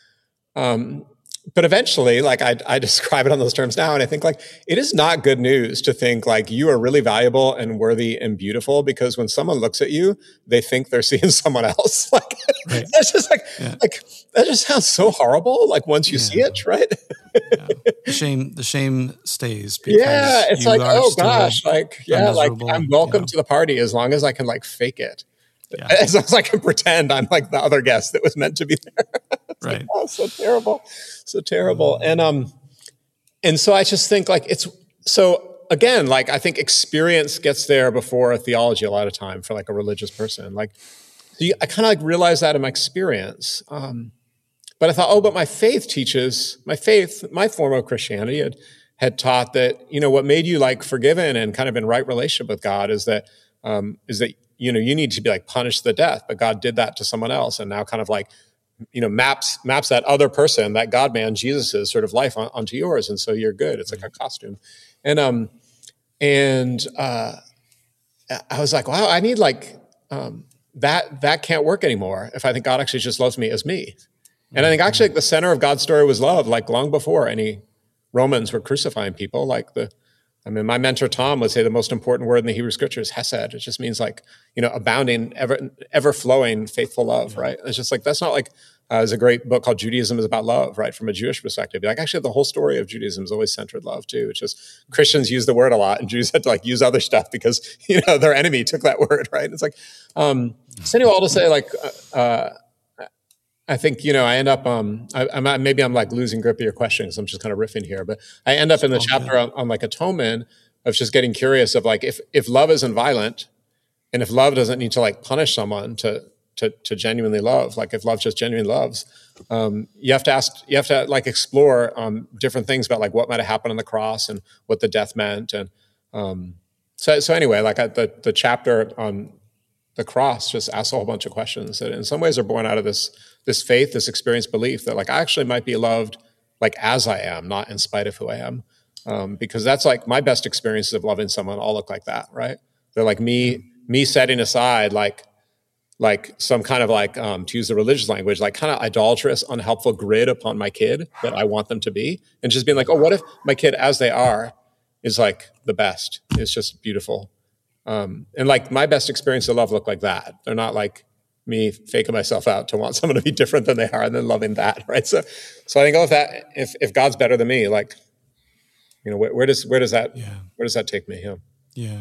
um, but eventually, like I, I describe it on those terms now, and I think like it is not good news to think like you are really valuable and worthy and beautiful because when someone looks at you, they think they're seeing someone else. Like Right. that's just like Yeah. like that just sounds so horrible. Like once you Yeah. see it, right? Yeah. The shame, the shame stays. Because Yeah, it's you like are oh still gosh, like yeah, like miserable. I'm welcome Yeah. to the party as long as I can like fake it. Yeah. As long as I can pretend I'm like the other guest that was meant to be there. Right. Oh, so terrible, so terrible. And um, and so I just think like it's so again, like I think experience gets there before theology a lot of time for like a religious person. Like so you, I kind of like realized that in my experience. Um, but I thought, oh, but my faith teaches my faith, my form of Christianity had had taught that you know what made you like forgiven and kind of in right relationship with God is that um, is that you know, you need to be like punished to the death, but God did that to someone else. And now kind of like, you know, maps, maps that other person, that God man, Jesus's sort of life on, onto yours. And so you're good. It's like a costume. And, um, and, uh, I was like, wow, I need like, um, that, that can't work anymore if I think God actually just loves me as me. And I think actually the center of God's story was love, like long before any Romans were crucifying people. Like the, I mean, my mentor Tom would say the most important word in the Hebrew scripture is hesed. It just means like, you know, abounding, ever, ever flowing, faithful love, right? It's just like, that's not like, uh, there's a great book called Judaism is About Love, right? From a Jewish perspective. Like actually the whole story of Judaism is always centered love too. It's just Christians use the word a lot and Jews had to like use other stuff because, you know, their enemy took that word, right? It's like, um, so anyway, all to say like, uh, I think, you know, I end up, um, I, I'm, maybe I'm like losing grip of your question because I'm just kind of riffing here, but I end up in the oh, chapter on, on like atonement of just getting curious of like, if, if love isn't violent and if love doesn't need to like punish someone to, to, to genuinely love, like if love just genuinely loves, um, you have to ask, you have to like explore, um, different things about like what might've happened on the cross and what the death meant. And, um, so, so anyway, like I, the, the chapter on the cross just asks a whole bunch of questions that in some ways are born out of this, this faith, this experienced belief that like I actually might be loved like as I am, not in spite of who I am. Um, because that's like my best experiences of loving someone all look like that, right? They're like me, me setting aside like, like some kind of like, um, to use the religious language, like kind of idolatrous, unhelpful grid upon my kid that I want them to be. And just being like, oh, what if my kid as they are is like the best? It's just beautiful. Um, and like my best experience of love look like that. They're not like me faking myself out to want someone to be different than they are and then loving that, right? So, so I think, oh, if that, if, if God's better than me, like, you know, where, where does, where does that, yeah. where does that take me? Yeah. Yeah.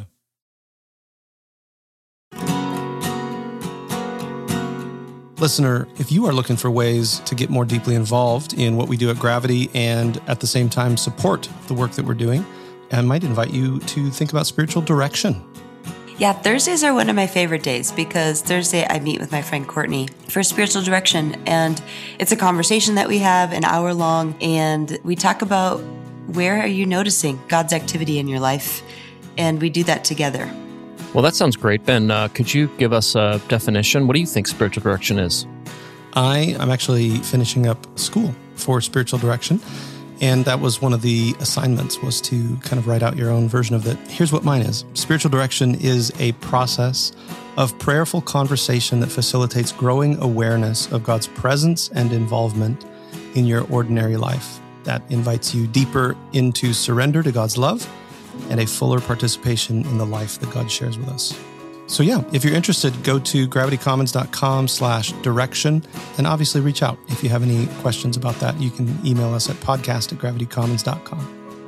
Listener, if you are looking for ways to get more deeply involved in what we do at Gravity and at the same time support the work that we're doing, I might invite you to think about spiritual direction. Yeah, Thursdays are one of my favorite days because Thursday I meet with my friend Courtney for spiritual direction. And it's a conversation that we have an hour long. And we talk about where are you noticing God's activity in your life? And we do that together. Well, that sounds great. Ben, uh, could you give us a definition? What do you think spiritual direction is? I am actually finishing up school for spiritual direction. And that was one of the assignments, was to kind of write out your own version of that. Here's what mine is. Spiritual direction is a process of prayerful conversation that facilitates growing awareness of God's presence and involvement in your ordinary life. That invites you deeper into surrender to God's love and a fuller participation in the life that God shares with us. So yeah, if you're interested, go to gravitycommons.com slash direction and obviously reach out. If you have any questions about that, you can email us at podcast at gravitycommons dot com.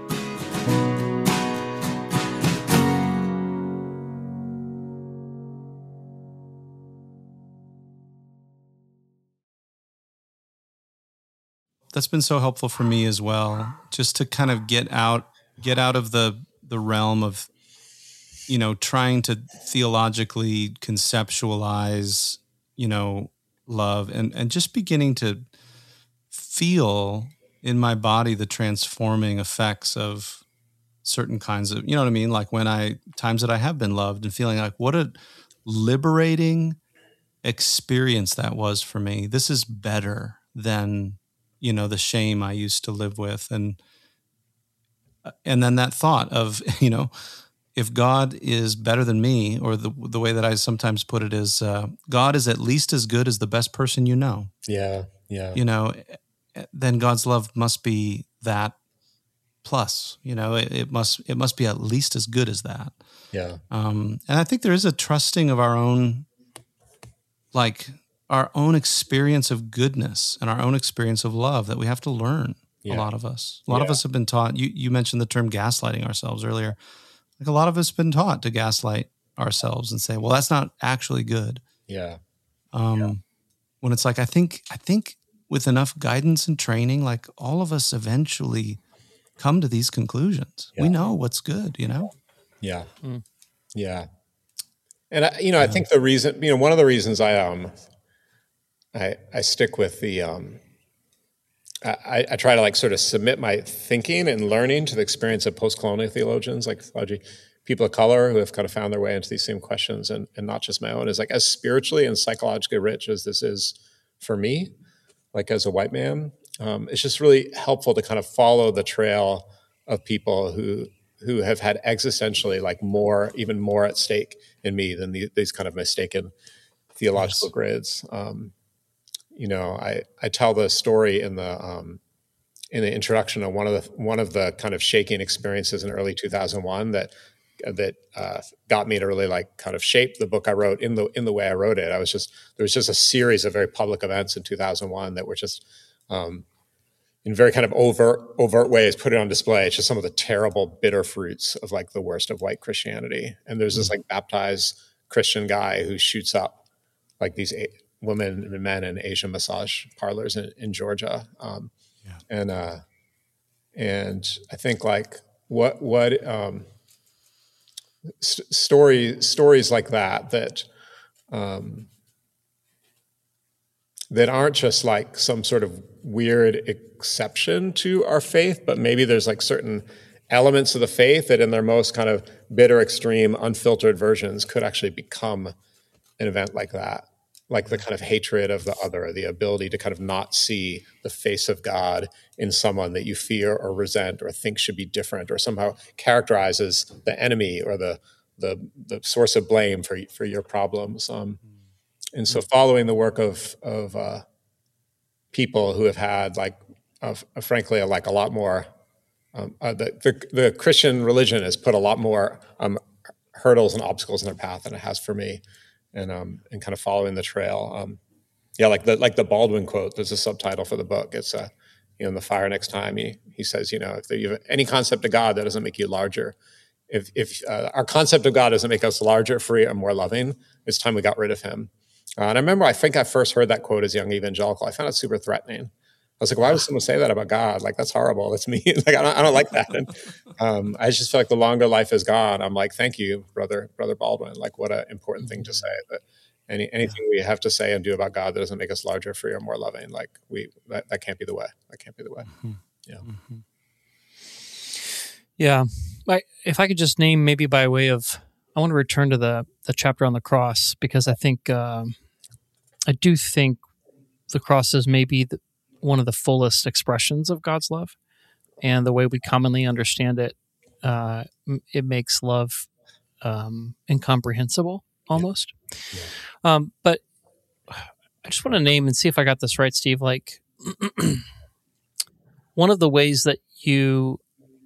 That's been so helpful for me as well, just to kind of get out, get out of the, the realm of, you know, trying to theologically conceptualize, you know, love and, and just beginning to feel in my body the transforming effects of certain kinds of, you know what I mean? Like when I, times that I have been loved and feeling like what a liberating experience that was for me. This is better than, you know, the shame I used to live with. And, and then that thought of, you know, if God is better than me, or the the way that I sometimes put it is, uh, God is at least as good as the best person you know. Yeah, yeah. You know, then God's love must be that plus. You know, it, it must it must be at least as good as that. Yeah. Um, and I think there is a trusting of our own, like our own experience of goodness and our own experience of love that we have to learn. Yeah. A lot of us, a lot yeah. of us have been taught. You you mentioned the term gaslighting ourselves earlier. Like a lot of us have been taught to gaslight ourselves and say, well, that's not actually good. Yeah. Um, yeah. When it's like, I think, I think with enough guidance and training, like all of us eventually come to these conclusions. Yeah. We know what's good, you know? Yeah. Mm. Yeah. And I, you know, yeah. I think the reason, you know, one of the reasons I, um, I, I stick with the, um, I, I try to like sort of submit my thinking and learning to the experience of post-colonial theologians like theology people of color who have kind of found their way into these same questions, and, and not just my own, is like, as spiritually and psychologically rich as this is for me, like as a white man, um, it's just really helpful to kind of follow the trail of people who who have had existentially like more, even more at stake in me than the, these kind of mistaken theological yes. grids. Um, you know, I, I tell the story in the um, in the introduction of one of the one of the kind of shaking experiences in early two thousand one that that uh, got me to really like kind of shape the book I wrote in the in the way I wrote it. I was just there was just a series of very public events in two thousand one that were just um, in very kind of overt overt ways put it on display. It's just some of the terrible, bitter fruits of like the worst of white Christianity. And there's this like baptized Christian guy who shoots up like these a- women and men in Asian massage parlors in, in Georgia. Um, yeah. And uh, and I think like what what um, st- story stories like that that. Um, that aren't just like some sort of weird exception to our faith, but maybe there's like certain elements of the faith that in their most kind of bitter, extreme, unfiltered versions could actually become an event like that. Like the kind of hatred of the other, the ability to kind of not see the face of God in someone that you fear or resent or think should be different or somehow characterizes the enemy or the the, the source of blame for, for your problems. Um, And so following the work of of uh, people who have had like, uh, frankly, like a lot more, um, uh, the, the the Christian religion has put a lot more um, hurdles and obstacles in their path than it has for me, and um, and kind of following the trail. Um, yeah, like the like the Baldwin quote. There's a subtitle for the book. It's uh, you know, in The Fire Next Time. He he says, you know, if you have any concept of God, that doesn't make you larger. If if uh, our concept of God doesn't make us larger, free, or more loving, it's time we got rid of him. Uh, and I remember, I think I first heard that quote as a young evangelical. I found it super threatening. I was like, why would someone say that about God? Like, that's horrible. That's me. Like, I don't, I don't like that. And um, I just feel like the longer life is gone, I'm like, thank you, brother, brother Baldwin. Like, what an important thing to say. That any anything we have to say and do about God that doesn't make us larger, free, or more loving, like we that, that can't be the way. That can't be the way. Mm-hmm. Yeah. Mm-hmm. Yeah. I, if I could just name maybe by way of, I want to return to the the chapter on the cross, because I think um, I do think the cross is maybe the, one of the fullest expressions of God's love, and the way we commonly understand it, uh, it makes love um, incomprehensible almost. Yeah. Yeah. Um, but I just want to name and see if I got this right, Steve. Like one of the ways that you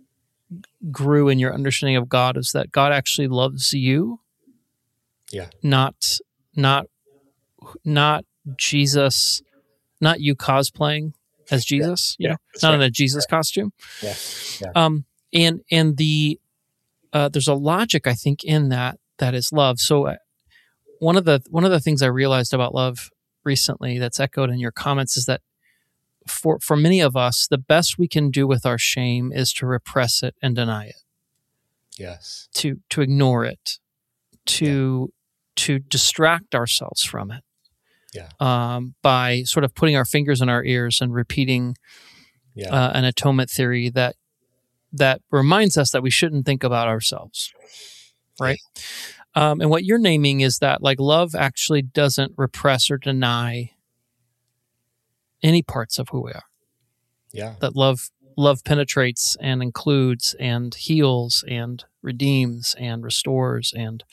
grew in your understanding of God is that God actually loves you. Yeah. Not, not, not Jesus, not you cosplaying as Jesus, yeah. you know, yeah, not right. in a Jesus right. costume. Yeah. yeah. Um, and, and the, uh, there's a logic, I think, in that, that is love. So uh, one of the, one of the things I realized about love recently that's echoed in your comments is that for, for many of us, the best we can do with our shame is to repress it and deny it. Yes. To, to ignore it, to, yeah. to distract ourselves from it. Yeah. Um, by sort of putting our fingers in our ears and repeating yeah. uh, an atonement theory that that reminds us that we shouldn't think about ourselves, right? Yeah. Um, and what you're naming is that like love actually doesn't repress or deny any parts of who we are. Yeah. That love love penetrates and includes and heals and redeems and restores and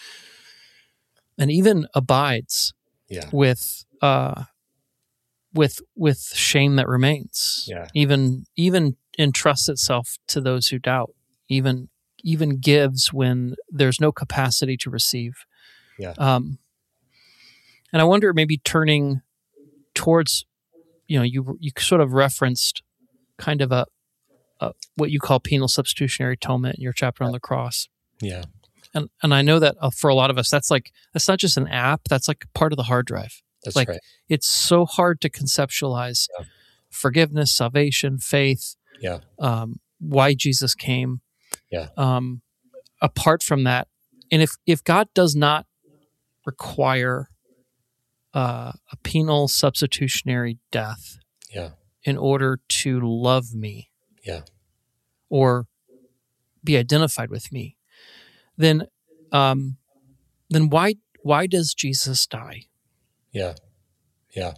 and even abides yeah. with uh, with with shame that remains. Yeah. Even even entrusts itself to those who doubt. Even even gives when there's no capacity to receive. Yeah. Um, and I wonder, maybe turning towards, you know, you you sort of referenced kind of a, a what you call penal substitutionary atonement in your chapter on the cross. Yeah. And and I know that for a lot of us, that's like that's not just an app. That's like part of the hard drive. That's like, right. It's so hard to conceptualize yeah. forgiveness, salvation, faith, yeah. um, why Jesus came. Yeah. Um, apart from that, and if if God does not require uh, a penal substitutionary death, yeah. in order to love me, yeah, or be identified with me, then, um, then why why does Jesus die? Yeah, yeah.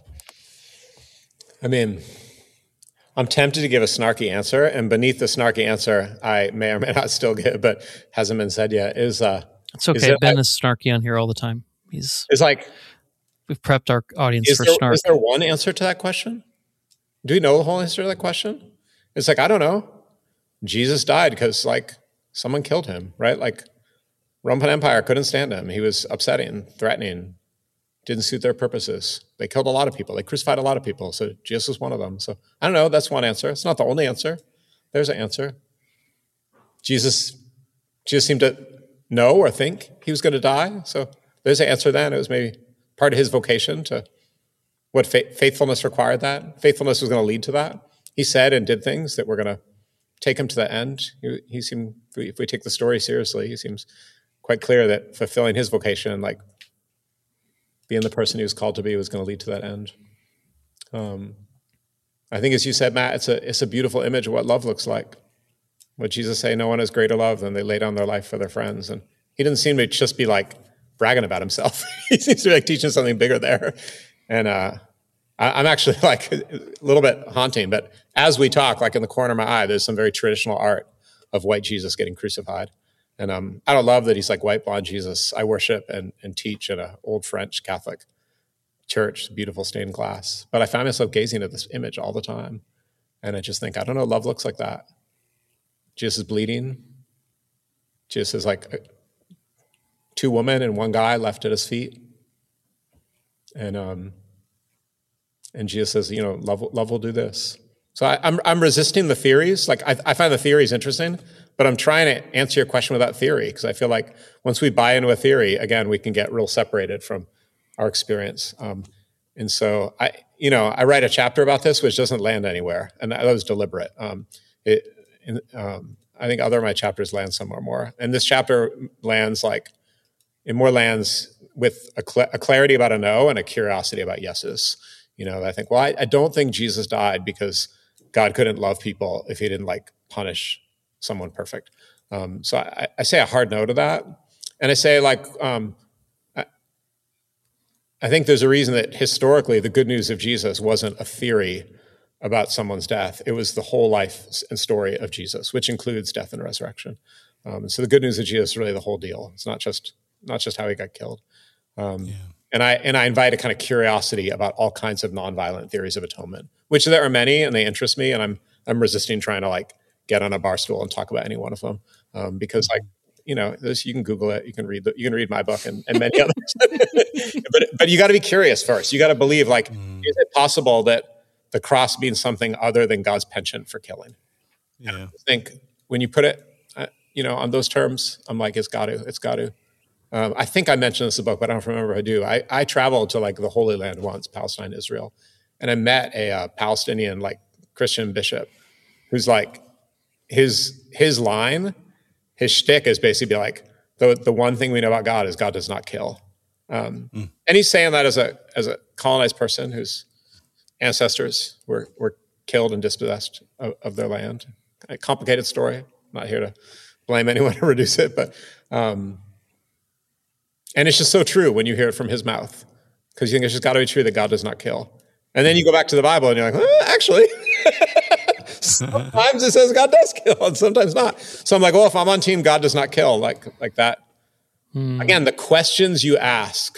I mean, I'm tempted to give a snarky answer, and beneath the snarky answer, I may or may not still give, but hasn't been said yet. Is uh, It's okay. is it, Ben I, is snarky on here all the time. He's is like, we've prepped our audience is for there, snark. is there one answer to that question? Do we know the whole answer to that question? It's like, I don't know. Jesus died because like someone killed him, right? Like Roman Empire couldn't stand him. He was upsetting, threatening, didn't suit their purposes. They killed a lot of people. They crucified a lot of people. So Jesus was one of them. So I don't know. That's one answer. It's not the only answer. There's an answer. Jesus, Jesus seemed to know or think he was going to die. So there's an answer then. It was maybe part of his vocation to what fa- faithfulness required that. Faithfulness was going to lead to that. He said and did things that were going to take him to the end. He, he seemed, if we, if we take the story seriously, he seems quite clear that fulfilling his vocation, like being the person he was called to be, was going to lead to that end. Um, I think, as you said, Matt, it's a it's a beautiful image of what love looks like. What Jesus say, no one has greater love than they lay down their life for their friends. And he didn't seem to just be like bragging about himself. He seems to be like teaching something bigger there. And uh, I, I'm actually like a little bit haunting, but as we talk, like in the corner of my eye, there's some very traditional art of white Jesus getting crucified. And um, I don't love that he's like white blonde Jesus. I worship and, and teach in an old French Catholic church, beautiful stained glass. But I find myself gazing at this image all the time. And I just think, I don't know, love looks like that. Jesus is bleeding. Jesus is like two women and one guy left at his feet. And um, and Jesus says, you know, love, love will do this. So I, I'm I'm resisting the theories. Like I, I find the theories interesting, but I'm trying to answer your question without theory, because I feel like once we buy into a theory, again, we can get real separated from our experience. Um, and so I, you know, I write a chapter about this, which doesn't land anywhere, and that was deliberate. Um, it, in, um, I think other of my chapters land somewhere more, and this chapter lands like it more lands with a, cl- a clarity about a no and a curiosity about yeses. You know, I think, well, I, I don't think Jesus died because God couldn't love people if he didn't like punish someone perfect. Um, so I, I say a hard no to that. And I say like, um, I, I think there's a reason that historically the good news of Jesus wasn't a theory about someone's death. It was the whole life and story of Jesus, which includes death and resurrection. Um, and so the good news of Jesus is really the whole deal. It's not just not just how he got killed. Um, yeah. And I and I invite a kind of curiosity about all kinds of nonviolent theories of atonement, which there are many, and they interest me. And I'm I'm resisting trying to like get on a bar stool and talk about any one of them, um, because like you know, this, you can Google it, you can read the, you can read my book and, and many others. but but you got to be curious first. You got to believe like, mm. is it possible that the cross means something other than God's penchant for killing? Yeah. And I think when you put it, uh, you know, on those terms, I'm like, it's got to, it's got to. Um, I think I mentioned this in the book, but I don't remember if I do. I, I traveled to like the Holy Land once, Palestine, Israel, and I met a uh, Palestinian like Christian bishop who's like, his his line, his shtick is basically like, the the one thing we know about God is God does not kill. Um, mm. And he's saying that as a as a colonized person whose ancestors were were killed and dispossessed of, of their land. A complicated story. I'm not here to blame anyone or reduce it, but um, and it's just so true when you hear it from his mouth, because you think it's just got to be true that God does not kill. And then you go back to the Bible and you're like, well, actually, sometimes it says God does kill and sometimes not. So I'm like, well, if I'm on team God does not kill, like like that. Hmm. Again, the questions you ask,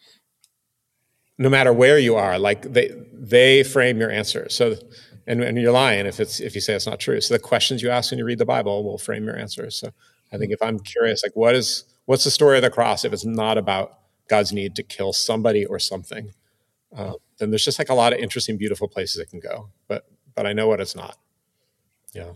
no matter where you are, like they they frame your answer. So, and, and you're lying if it's if you say it's not true. So the questions you ask when you read the Bible will frame your answer. So I think if I'm curious, like what is what's the story of the cross? If it's not about God's need to kill somebody or something, uh, then there's just like a lot of interesting, beautiful places it can go. But but I know what it's not. Yeah.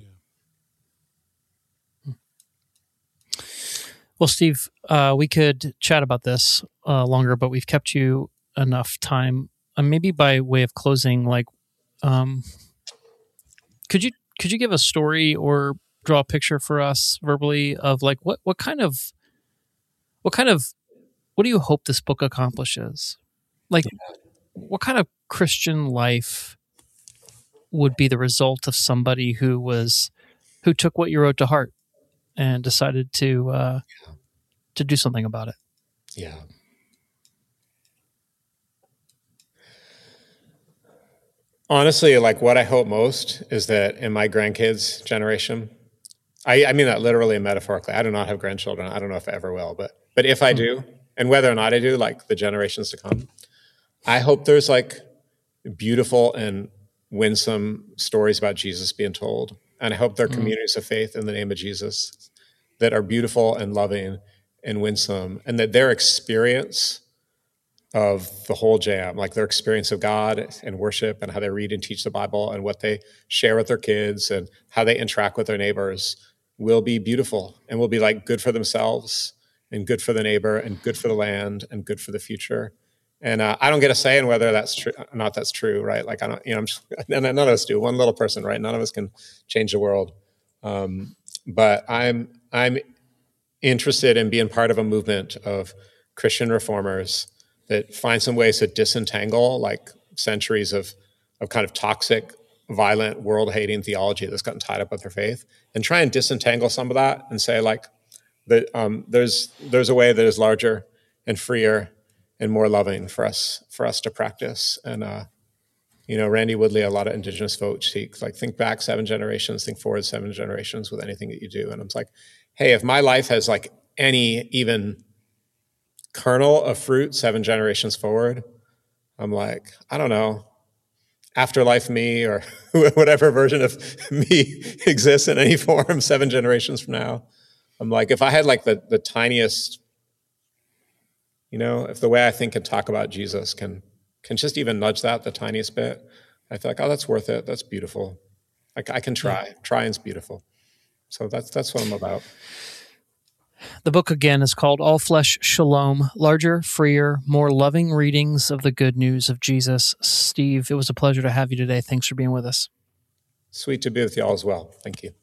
Well, Steve, uh, we could chat about this uh, longer, but we've kept you enough time. Uh, maybe by way of closing, like, um, could you could you give a story or draw a picture for us verbally of like what what kind of what kind of what do you hope this book accomplishes? Like, yeah. What kind of Christian life would be the result of somebody who was who took what you wrote to heart and decided to uh, to do something about it. Yeah. Honestly, like what I hope most is that in my grandkids' generation, I, I mean that literally and metaphorically. I do not have grandchildren. I don't know if I ever will, but but if I do, and whether or not I do, like the generations to come, I hope there's like beautiful and winsome stories about Jesus being told. And I hope there are communities of faith in the name of Jesus that are beautiful and loving and winsome, and that their experience of the whole jam, like their experience of God and worship and how they read and teach the Bible and what they share with their kids and how they interact with their neighbors, will be beautiful and will be like good for themselves and good for the neighbor and good for the land and good for the future. And uh, I don't get a say in whether that's true or not. That's true, right? Like I don't, you know, I'm just, none of us do. One little person, right? None of us can change the world. Um, but I'm I'm interested in being part of a movement of Christian reformers that find some ways to disentangle like centuries of of kind of toxic, violent, world-hating theology that's gotten tied up with their faith, and try and disentangle some of that and say like that um, there's there's a way that is larger and freer and more loving for us for us to practice. And uh, you know, Randy Woodley, a lot of indigenous folks, he like think back seven generations, think forward seven generations with anything that you do. And I'm like, hey, if my life has like any even kernel of fruit seven generations forward, I'm like, I don't know, afterlife me or whatever version of me exists in any form seven generations from now. I'm like, if I had like the the tiniest, you know, if the way I think and talk about Jesus can can just even nudge that the tiniest bit, I feel like, oh, that's worth it. That's beautiful. I, I can try. Yeah. Trying's beautiful. So that's that's what I'm about. The book, again, is called All Flesh Shalom, Larger, Freer, More Loving Readings of the Good News of Jesus. Steve, it was a pleasure to have you today. Thanks for being with us. Sweet to be with you all as well. Thank you.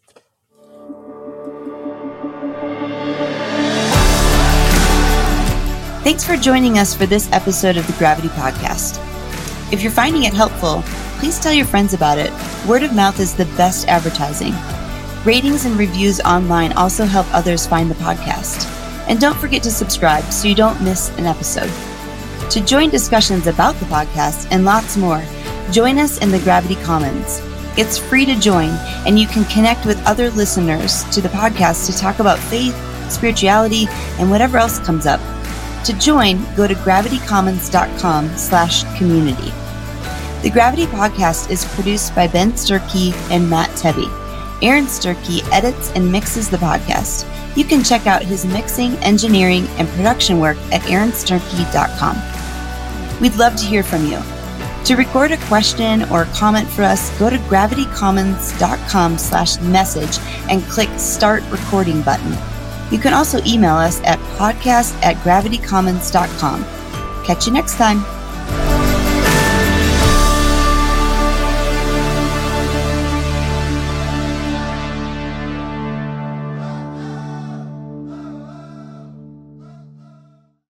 Thanks for joining us for this episode of the Gravity Podcast. If you're finding it helpful, please tell your friends about it. Word of mouth is the best advertising. Ratings and reviews online also help others find the podcast. And don't forget to subscribe so you don't miss an episode. To join discussions about the podcast and lots more, join us in the Gravity Commons. It's free to join, and you can connect with other listeners to the podcast to talk about faith, spirituality, and whatever else comes up. To join, go to gravitycommons.com slash community. The Gravity Podcast is produced by Ben Sturkey and Matt Tebby. Aaron Sturkey edits and mixes the podcast. You can check out his mixing, engineering, and production work at aaron sturkey dot com. We'd love to hear from you. To record a question or a comment for us, go to gravitycommons.com slash message and click Start Recording button. You can also email us at podcast at gravitycommons dot com. Catch you next time.